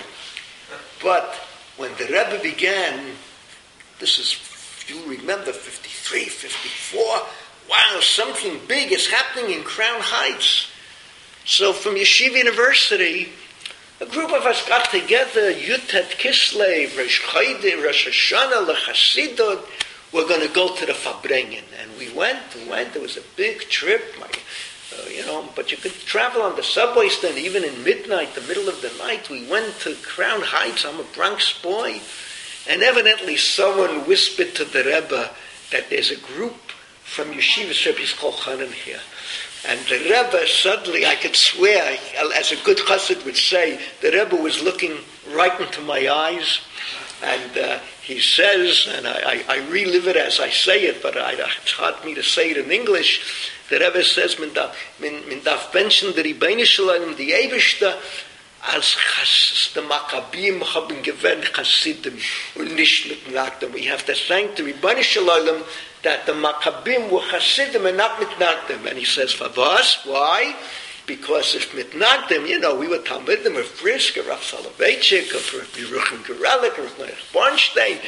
But when the Rebbe began, this is, you'll remember, 53, 54. Wow, something big is happening in Crown Heights. So from Yeshiva University, a group of us got together, Yutet Kislev, Rosh Chodesh, Rosh Hashanah, Lechasidot. We're going to go to the Fabrengen. And we went. It was a big trip, but you could travel on the subways then, even in midnight, the middle of the night. We went to Crown Heights. I'm a Bronx boy. And evidently someone whispered to the Rebbe that there's a group from Yeshiva Rebbe's called Chanan here. And the Rebbe suddenly, I could swear, as a good chassid would say, the Rebbe was looking right into my eyes. And he says, and I relive it as I say it, but it's hard for me to say it in English. The Rebbe says, "Min darf Menschen der Rebbeinu Shalom, die Eberste, als the Maccabim haben gewähnt Chassidim und nicht mit Nagdim." We have to thank the Rebbeinu Shalom that the Maccabim were Chassidim and not mit Nagdim. And he says, for us, why? Because if mit Nagdim, we were Talmidim of Brisk, of Rav Soloveitchik, of Yeruchim Gerelik, of Meir Bornstein.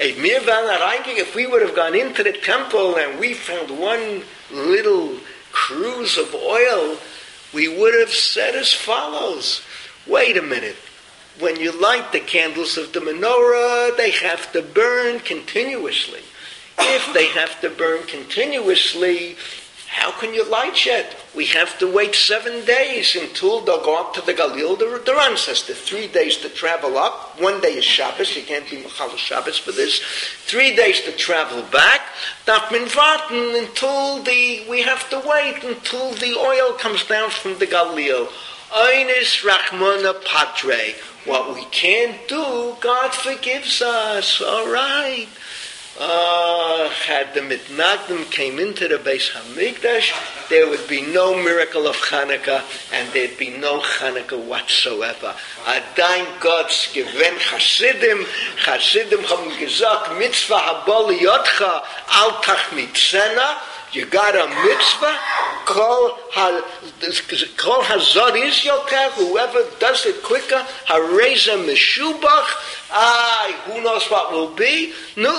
If we would have gone into the temple and we found one little cruse of oil, we would have said as follows: wait a minute. When you light the candles of the menorah, they have to burn continuously. If they have to burn continuously, how can you light yet? We have to wait 7 days until they'll go up to the Galil. The Ran says the 3 days to travel up. 1 day is Shabbos. You can't be Mechal Shabbos for this. 3 days to travel back. We have to wait until the oil comes down from the Galil. Einis Rachmana Patre. What we can't do, God forgives us. All right. Had the Mitnagdim came into the Beis Hamikdash, there would be no miracle of Hanukkah, and there'd be no Hanukkah whatsoever. Adain God's given Hasidim haben gesagt, Mitzvah haboli yotcha al tachmitzena. You got a mitzvah, kol hazor is yoter, whoever does it quicker, hareza meshubach, who knows what will be?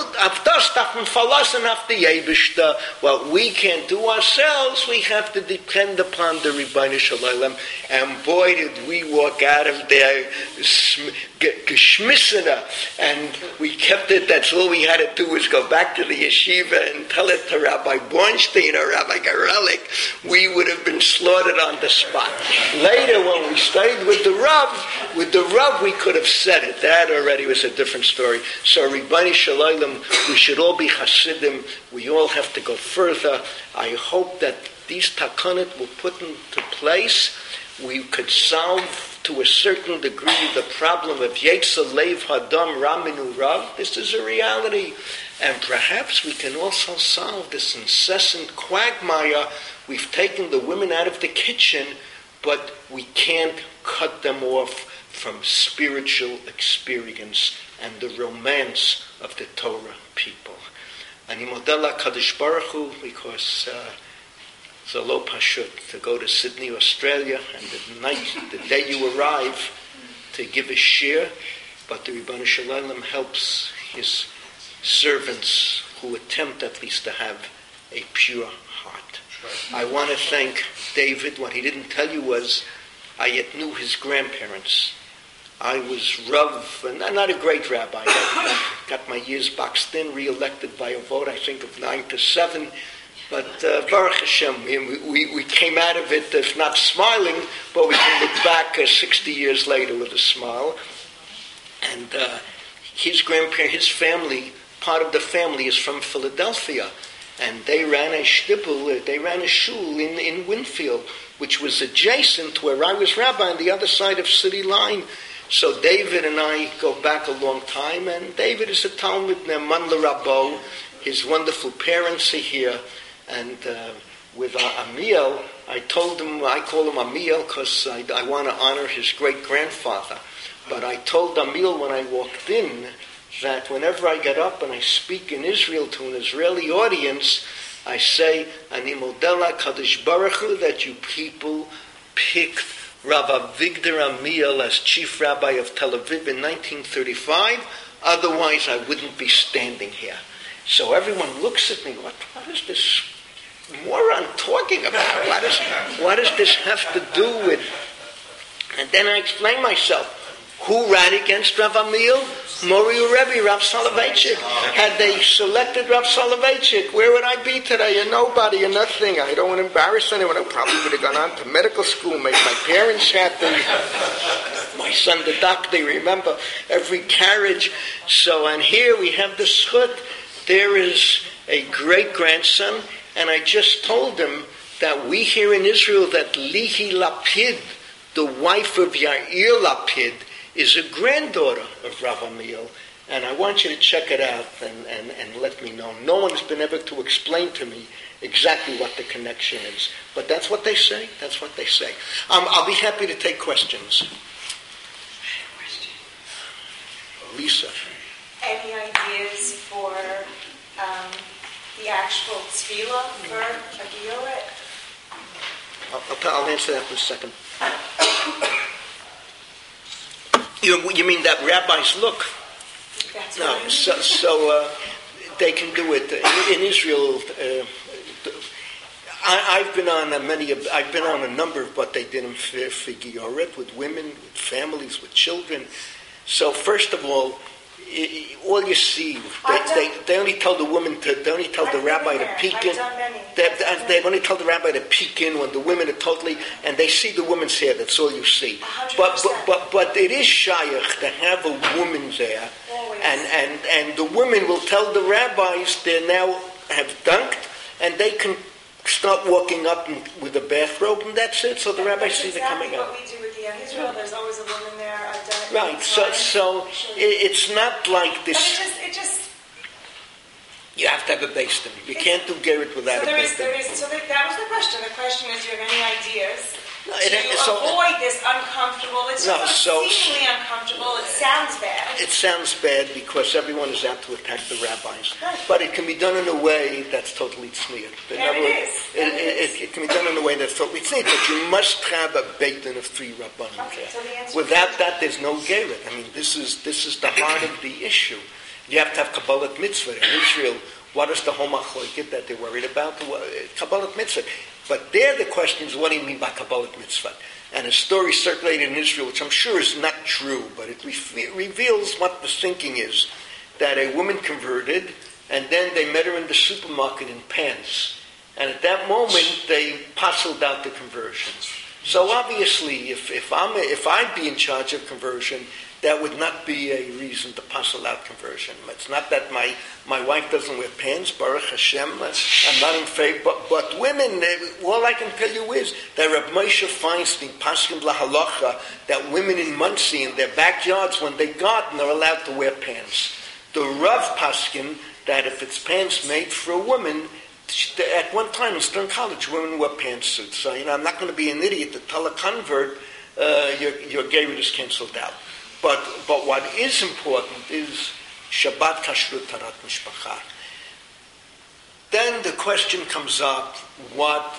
What we can't do ourselves, we have to depend upon the Rebbeinu Shalom. And boy, did we walk out of there geschmissene, and we kept it. That's all we had to do was go back to the yeshiva and tell it to Rabbi Bornstein or Rabbi Gerelik. We would have been slaughtered on the spot. Later, when we stayed with the Rav, we could have said it. That already was a different story. So Rebbeinu Shalom, we should all be Hasidim. We all have to go further. I hope that these takanot will put into place. We could solve to a certain degree the problem of Yetzer Leiv Hadam Raminu Rav. This is a reality. And perhaps we can also solve this incessant quagmire. We've taken the women out of the kitchen, but we can't cut them off from spiritual experience and the romance of the Torah people. Ani modeh LaKadosh Baruch Hu, because It's a lo pashut to go to Sydney, Australia, and the day you arrive, to give a shir, but the Ribbon Shalom helps his servants who attempt at least to have a pure heart. I want to thank David. What he didn't tell you was I yet knew his grandparents. I was Rav, not a great rabbi. I got my years boxed in, re-elected by a vote, I think, of 9-7. But Baruch Hashem, we came out of it, if not smiling, but we can look back 60 years later with a smile. And his grandparents, his family, part of the family is from Philadelphia. And they ran a shtibel, they ran a shul in Winfield, which was adjacent to where I was rabbi on the other side of City Line. So David and I go back a long time, and David is a Talmud Ne'eman L'Rabbo. His wonderful parents are here. And with Amiel, I told him, I call him Amiel because I want to honor his great-grandfather. But I told Amiel when I walked in that whenever I get up and I speak in Israel to an Israeli audience, I say, Ani modela Kadosh Baruch Hu, that you people picked Rav Avigdor Amiel as chief rabbi of Tel Aviv in 1935. Otherwise, I wouldn't be standing here. So everyone looks at me, what is this moron talking about? What does this have to do with? And then I explain myself. Who ran against Rav Amiel? Mori Rebbe, Rav Soloveitchik. Had they selected Rav Soloveitchik, where would I be today? A nobody, a nothing. I don't want to embarrass anyone. I probably would have gone on to medical school, make my parents happy. My son, the doctor, remember every carriage. So, and here we have the schut. There is a great-grandson, and I just told him that we here in Israel, that Lihi Lapid, the wife of Yair Lapid, is a granddaughter of Rav Amiel, and I want you to check it out and let me know. No one's been able to explain to me exactly what the connection is, but that's what they say. That's what they say. I'll be happy to take questions. Lisa. Any ideas for the actual tefillah for a Gioret? I'll answer that in a second. You mean that rabbis look? That's No, what I mean. so they can do it in Israel. I've been on a number of what they did in Gioret with women, with families, with children. So first of all you see, they only tell the woman they only tell the rabbi to peek in. They only tell the rabbi to peek in when the women are totally, and they see the woman's hair. That's all you see. 100%. But it is shayach to have a woman there, and the women will tell the rabbis they now have dunked, and they can start walking up with a bathrobe, and that's it. So the rabbis see they're coming out. What we do with the Israel, there's always a woman there. I've done it. Right. So it's not like this. But it just. You have to have a base din. You can't do Gerrit without a base din. So that was the question. The question is, do you have any ideas to So- avoid this uncomfortable? It's just seemingly uncomfortable. It sounds bad. It sounds bad because everyone is out to attack the rabbis. Right. But it can be done in a way that's totally tzniut. It can be done in a way that's totally tzniut, but you must have a beit din of 3 rabbanim Okay, there. so the answer Without that, there's no Gerrit. I mean, this is the heart of the issue. You have to have Kabbalat Mitzvah. In Israel, what is the homachloikit that they're worried about? Kabbalat Mitzvah. But there the question is, what do you mean by Kabbalat Mitzvah? And a story circulated in Israel, which I'm sure is not true, but it reveals what the thinking is, that a woman converted, and then they met her in the supermarket in pants. And at that moment, they parceled out the conversion. So obviously, if I'd be in charge of conversion, that would not be a reason to parcel out conversion. It's not that my wife doesn't wear pants, Baruch Hashem, I'm not in favor, but women, all I can tell you is that Reb Moshe Feinstein, Paskin Lahalacha, that women in Monsey, in their backyards, when they garden, are allowed to wear pants. The Rav Paskin, that if it's pants made for a woman, at one time in Stern College, women wore pantsuits. So, I'm not going to be an idiot to tell a convert, your Gerrit is canceled out. But what is important is Shabbat Kashrut Tarat Mishpacha. Then the question comes up, what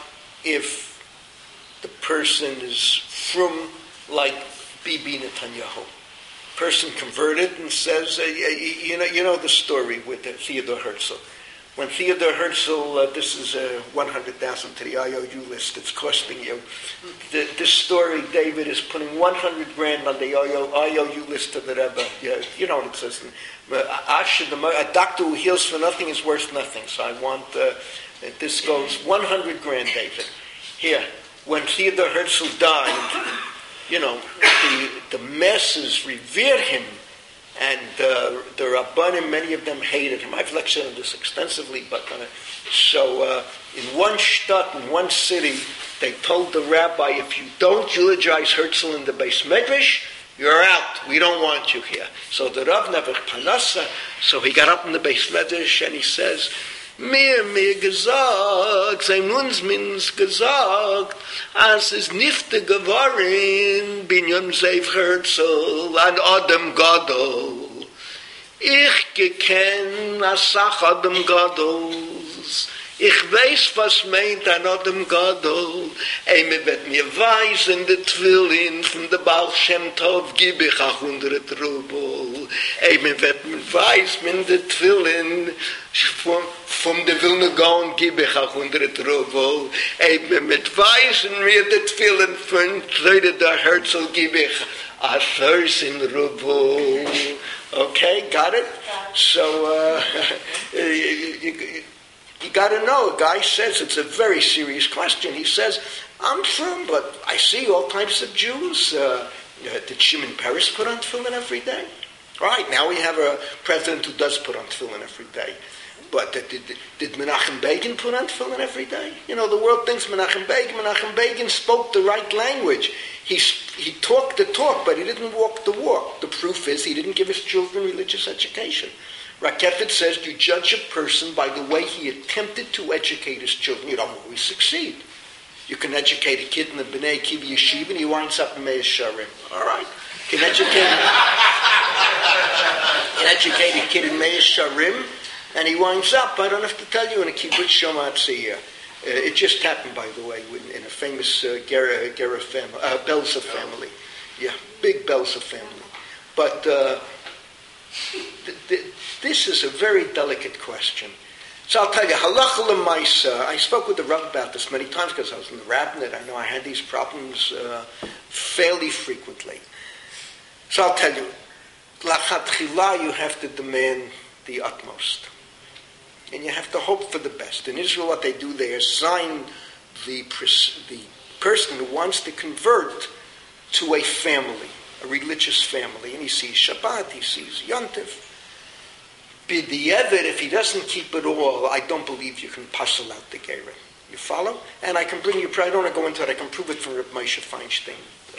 if the person is from, like Bibi Netanyahu. Person converted and says, you know the story with Theodor Herzl. When Theodor Herzl, this is $100,000 to the IOU list, it's costing you. This story, David is putting $100,000 on the IOU list of the Rebbe. You know what it says. A doctor who heals for nothing is worth nothing. So I want, this goes $100,000, David. Here, when Theodor Herzl died, you know, the masses revered him, and the Rabbanim, many of them hated him. I've lectured on this extensively, but in one shtat, in one city, they told the rabbi, if you don't eulogize Herzl in the Beis Medrash, you're out. We don't want you here. So the Rav never panasa, so he got up in the Beis Medrash and he says, Mir gesagt, sein uns mins gesagt, als es nifte geworden, bin Yosef Herzl, an Adam Gadol. Ich geken a Sach Adam Gadols. Ich weiß, was meint an Adam Gadol. Eime wird mir weisen, de Twillin von der Baal Shem Tov, gib ich 100 Rubel. Eime wird mir weisen, de Twillin vom der Wilne Gaon, gib ich 100 Rubel. Eime mit weisen mir de Twillin von der Herzl, gib ich 1,000 Rubel. Okay, got it? So, you got to know, a guy says, it's a very serious question. He says, I'm from, but I see all types of Jews. Did Shimon Peres put on tefillin every day? Right, now we have a president who does put on tefillin every day. But did Menachem Begin put on tefillin every day? You know, the world thinks Menachem Begin spoke the right language. He talked the talk, but he didn't walk the walk. The proof is he didn't give his children religious education. Rakefet says you judge a person by the way he attempted to educate his children. You don't always succeed. You can educate a kid in the B'nai Akiva Yeshiva and he winds up in Meir Sharim. All right. You can educate a kid in Meir Sharim and he winds up, I don't have to tell you, in a kibbutz Shomat Seir. It just happened, by the way, in a famous Gera family, Belza family. Yeah, big Belza family. But this is a very delicate question. So I'll tell you, halacha l'maisa. I spoke with the Rav about this many times because I was in the rabbinate. I know I had these problems fairly frequently. So I'll tell you, lachatchila, you have to demand the utmost. And you have to hope for the best. In Israel, what they do, they assign the person who wants to convert to a family, a religious family. And he sees Shabbat, he sees Yontif. B'di'evet, if he doesn't keep it all, I don't believe you can puzzle out the Gerim. You follow? And I can bring you, I don't want to go into it, I can prove it from Reb Moshe Feinstein.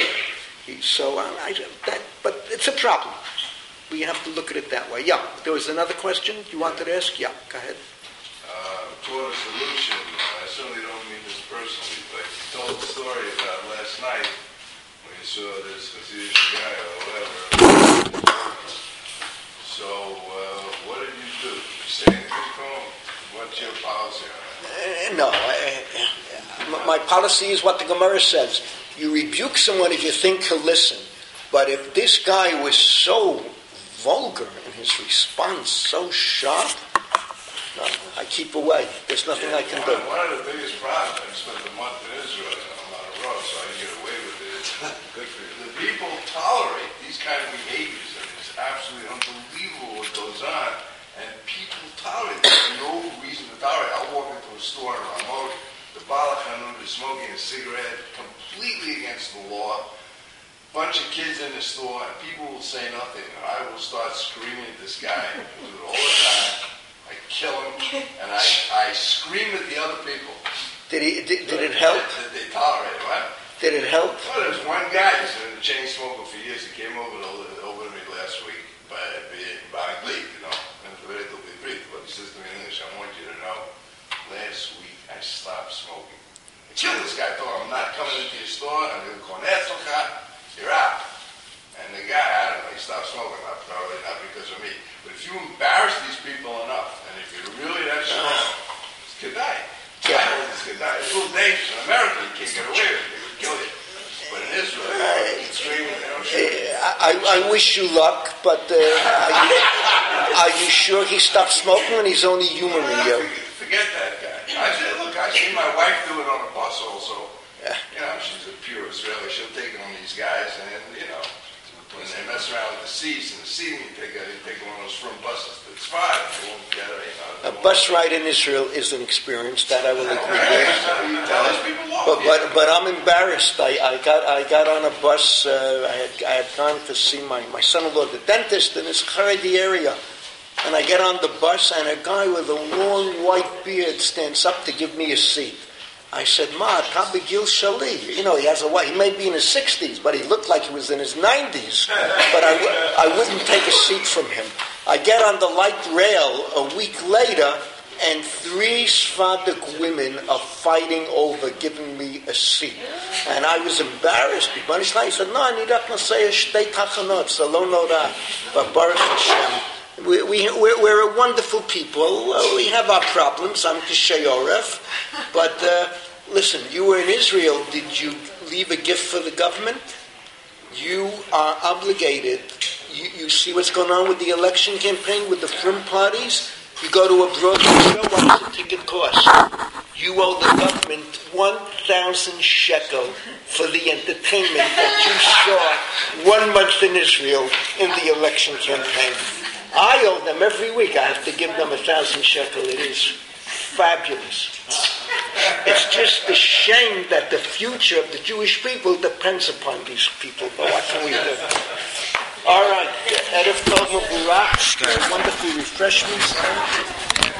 But it's a problem. We have to look at it that way. Yeah, there was another question you wanted to ask? Yeah, go ahead. Toward a solution, I certainly don't mean this personally, but you told the story about last night when you saw this Hasidic guy or whatever. So, what did you do? Did you say anything to him? What's your policy on that? No. My policy is what the Gemara says. You rebuke someone if you think he'll listen. But if this guy was so vulgar in his response, so sharp, no, I keep away. There's nothing I can do. One of the biggest problems, I spent a month in Israel, I'm on a road, so I can get away with it. Good for you. The people tolerate these kind of behaviors, and it's absolutely unbelievable what goes on, and people tolerate it. There's no reason to tolerate it. I'll walk into a store in Ramot, the Balach Hanun is smoking a cigarette, completely against the law. Bunch of kids in the store, and people will say nothing. I will start screaming at this guy. I do it all the time. I kill him, and I scream at the other people. Did it help? They tolerate it, right? Did it help? Well, there's one guy who's been a chain smoker for years. He came over to me last week by Anglic, you know, and very little bit brief. But he says to me in English, I want you to know, last week I stopped smoking. I killed this guy. I told him, I'm not coming into your store. I'm going to call Netzlcha. You're out. And the guy, I don't know, he stopped smoking, probably not because of me. But if you embarrass these people enough, and if you're really that strong, it's Kedai. It's Kedai. It's a little dangerous. In America, you can't get away with it. They would kill you. But in Israel, it's extremely, they don't shoot you. I wish you luck, but are you sure he stopped smoking when he's only humoring you? Forget that guy. I said, look, I see my wife do it on a bus also. Yeah. You know, she's a pure Israeli. She'll take it on these guys, and, you know, when they mess around with the seats and the seating, you take one of those from buses. It's fine. They won't get it. You know, A bus ride in Israel is an experience that I will agree with. Tell those people off. But I'm embarrassed. I got on a bus. I had gone to see my son-in-law, the dentist, in this Haredi area. And I get on the bus, and a guy with a long white beard stands up to give me a seat. I said, Ma, Kabigil Shali. You know, he may be in his 60s, but he looked like he was in his 90s. But I wouldn't take a seat from him. I get on the light rail a week later, and 3 Sephardic women are fighting over giving me a seat. And I was embarrassed. He said, no, I need to say a shtei tachanot, so lo nora, but Baruch Hashem. We're a wonderful people. We have our problems. I'm Kishayoref. But listen, you were in Israel. Did you leave a gift for the government? You are obligated. You see what's going on with the election campaign, with the frim parties? You go to a broadcast show, what does the ticket cost? You owe the government 1,000 shekel for the entertainment that you saw 1 month in Israel in the election campaign. I owe them every week. I have to give them 1,000 shekel. It is fabulous. It's just a shame that the future of the Jewish people depends upon these people. But what can we do? All right. Erev Tov Mevorach. Wonderful refreshments.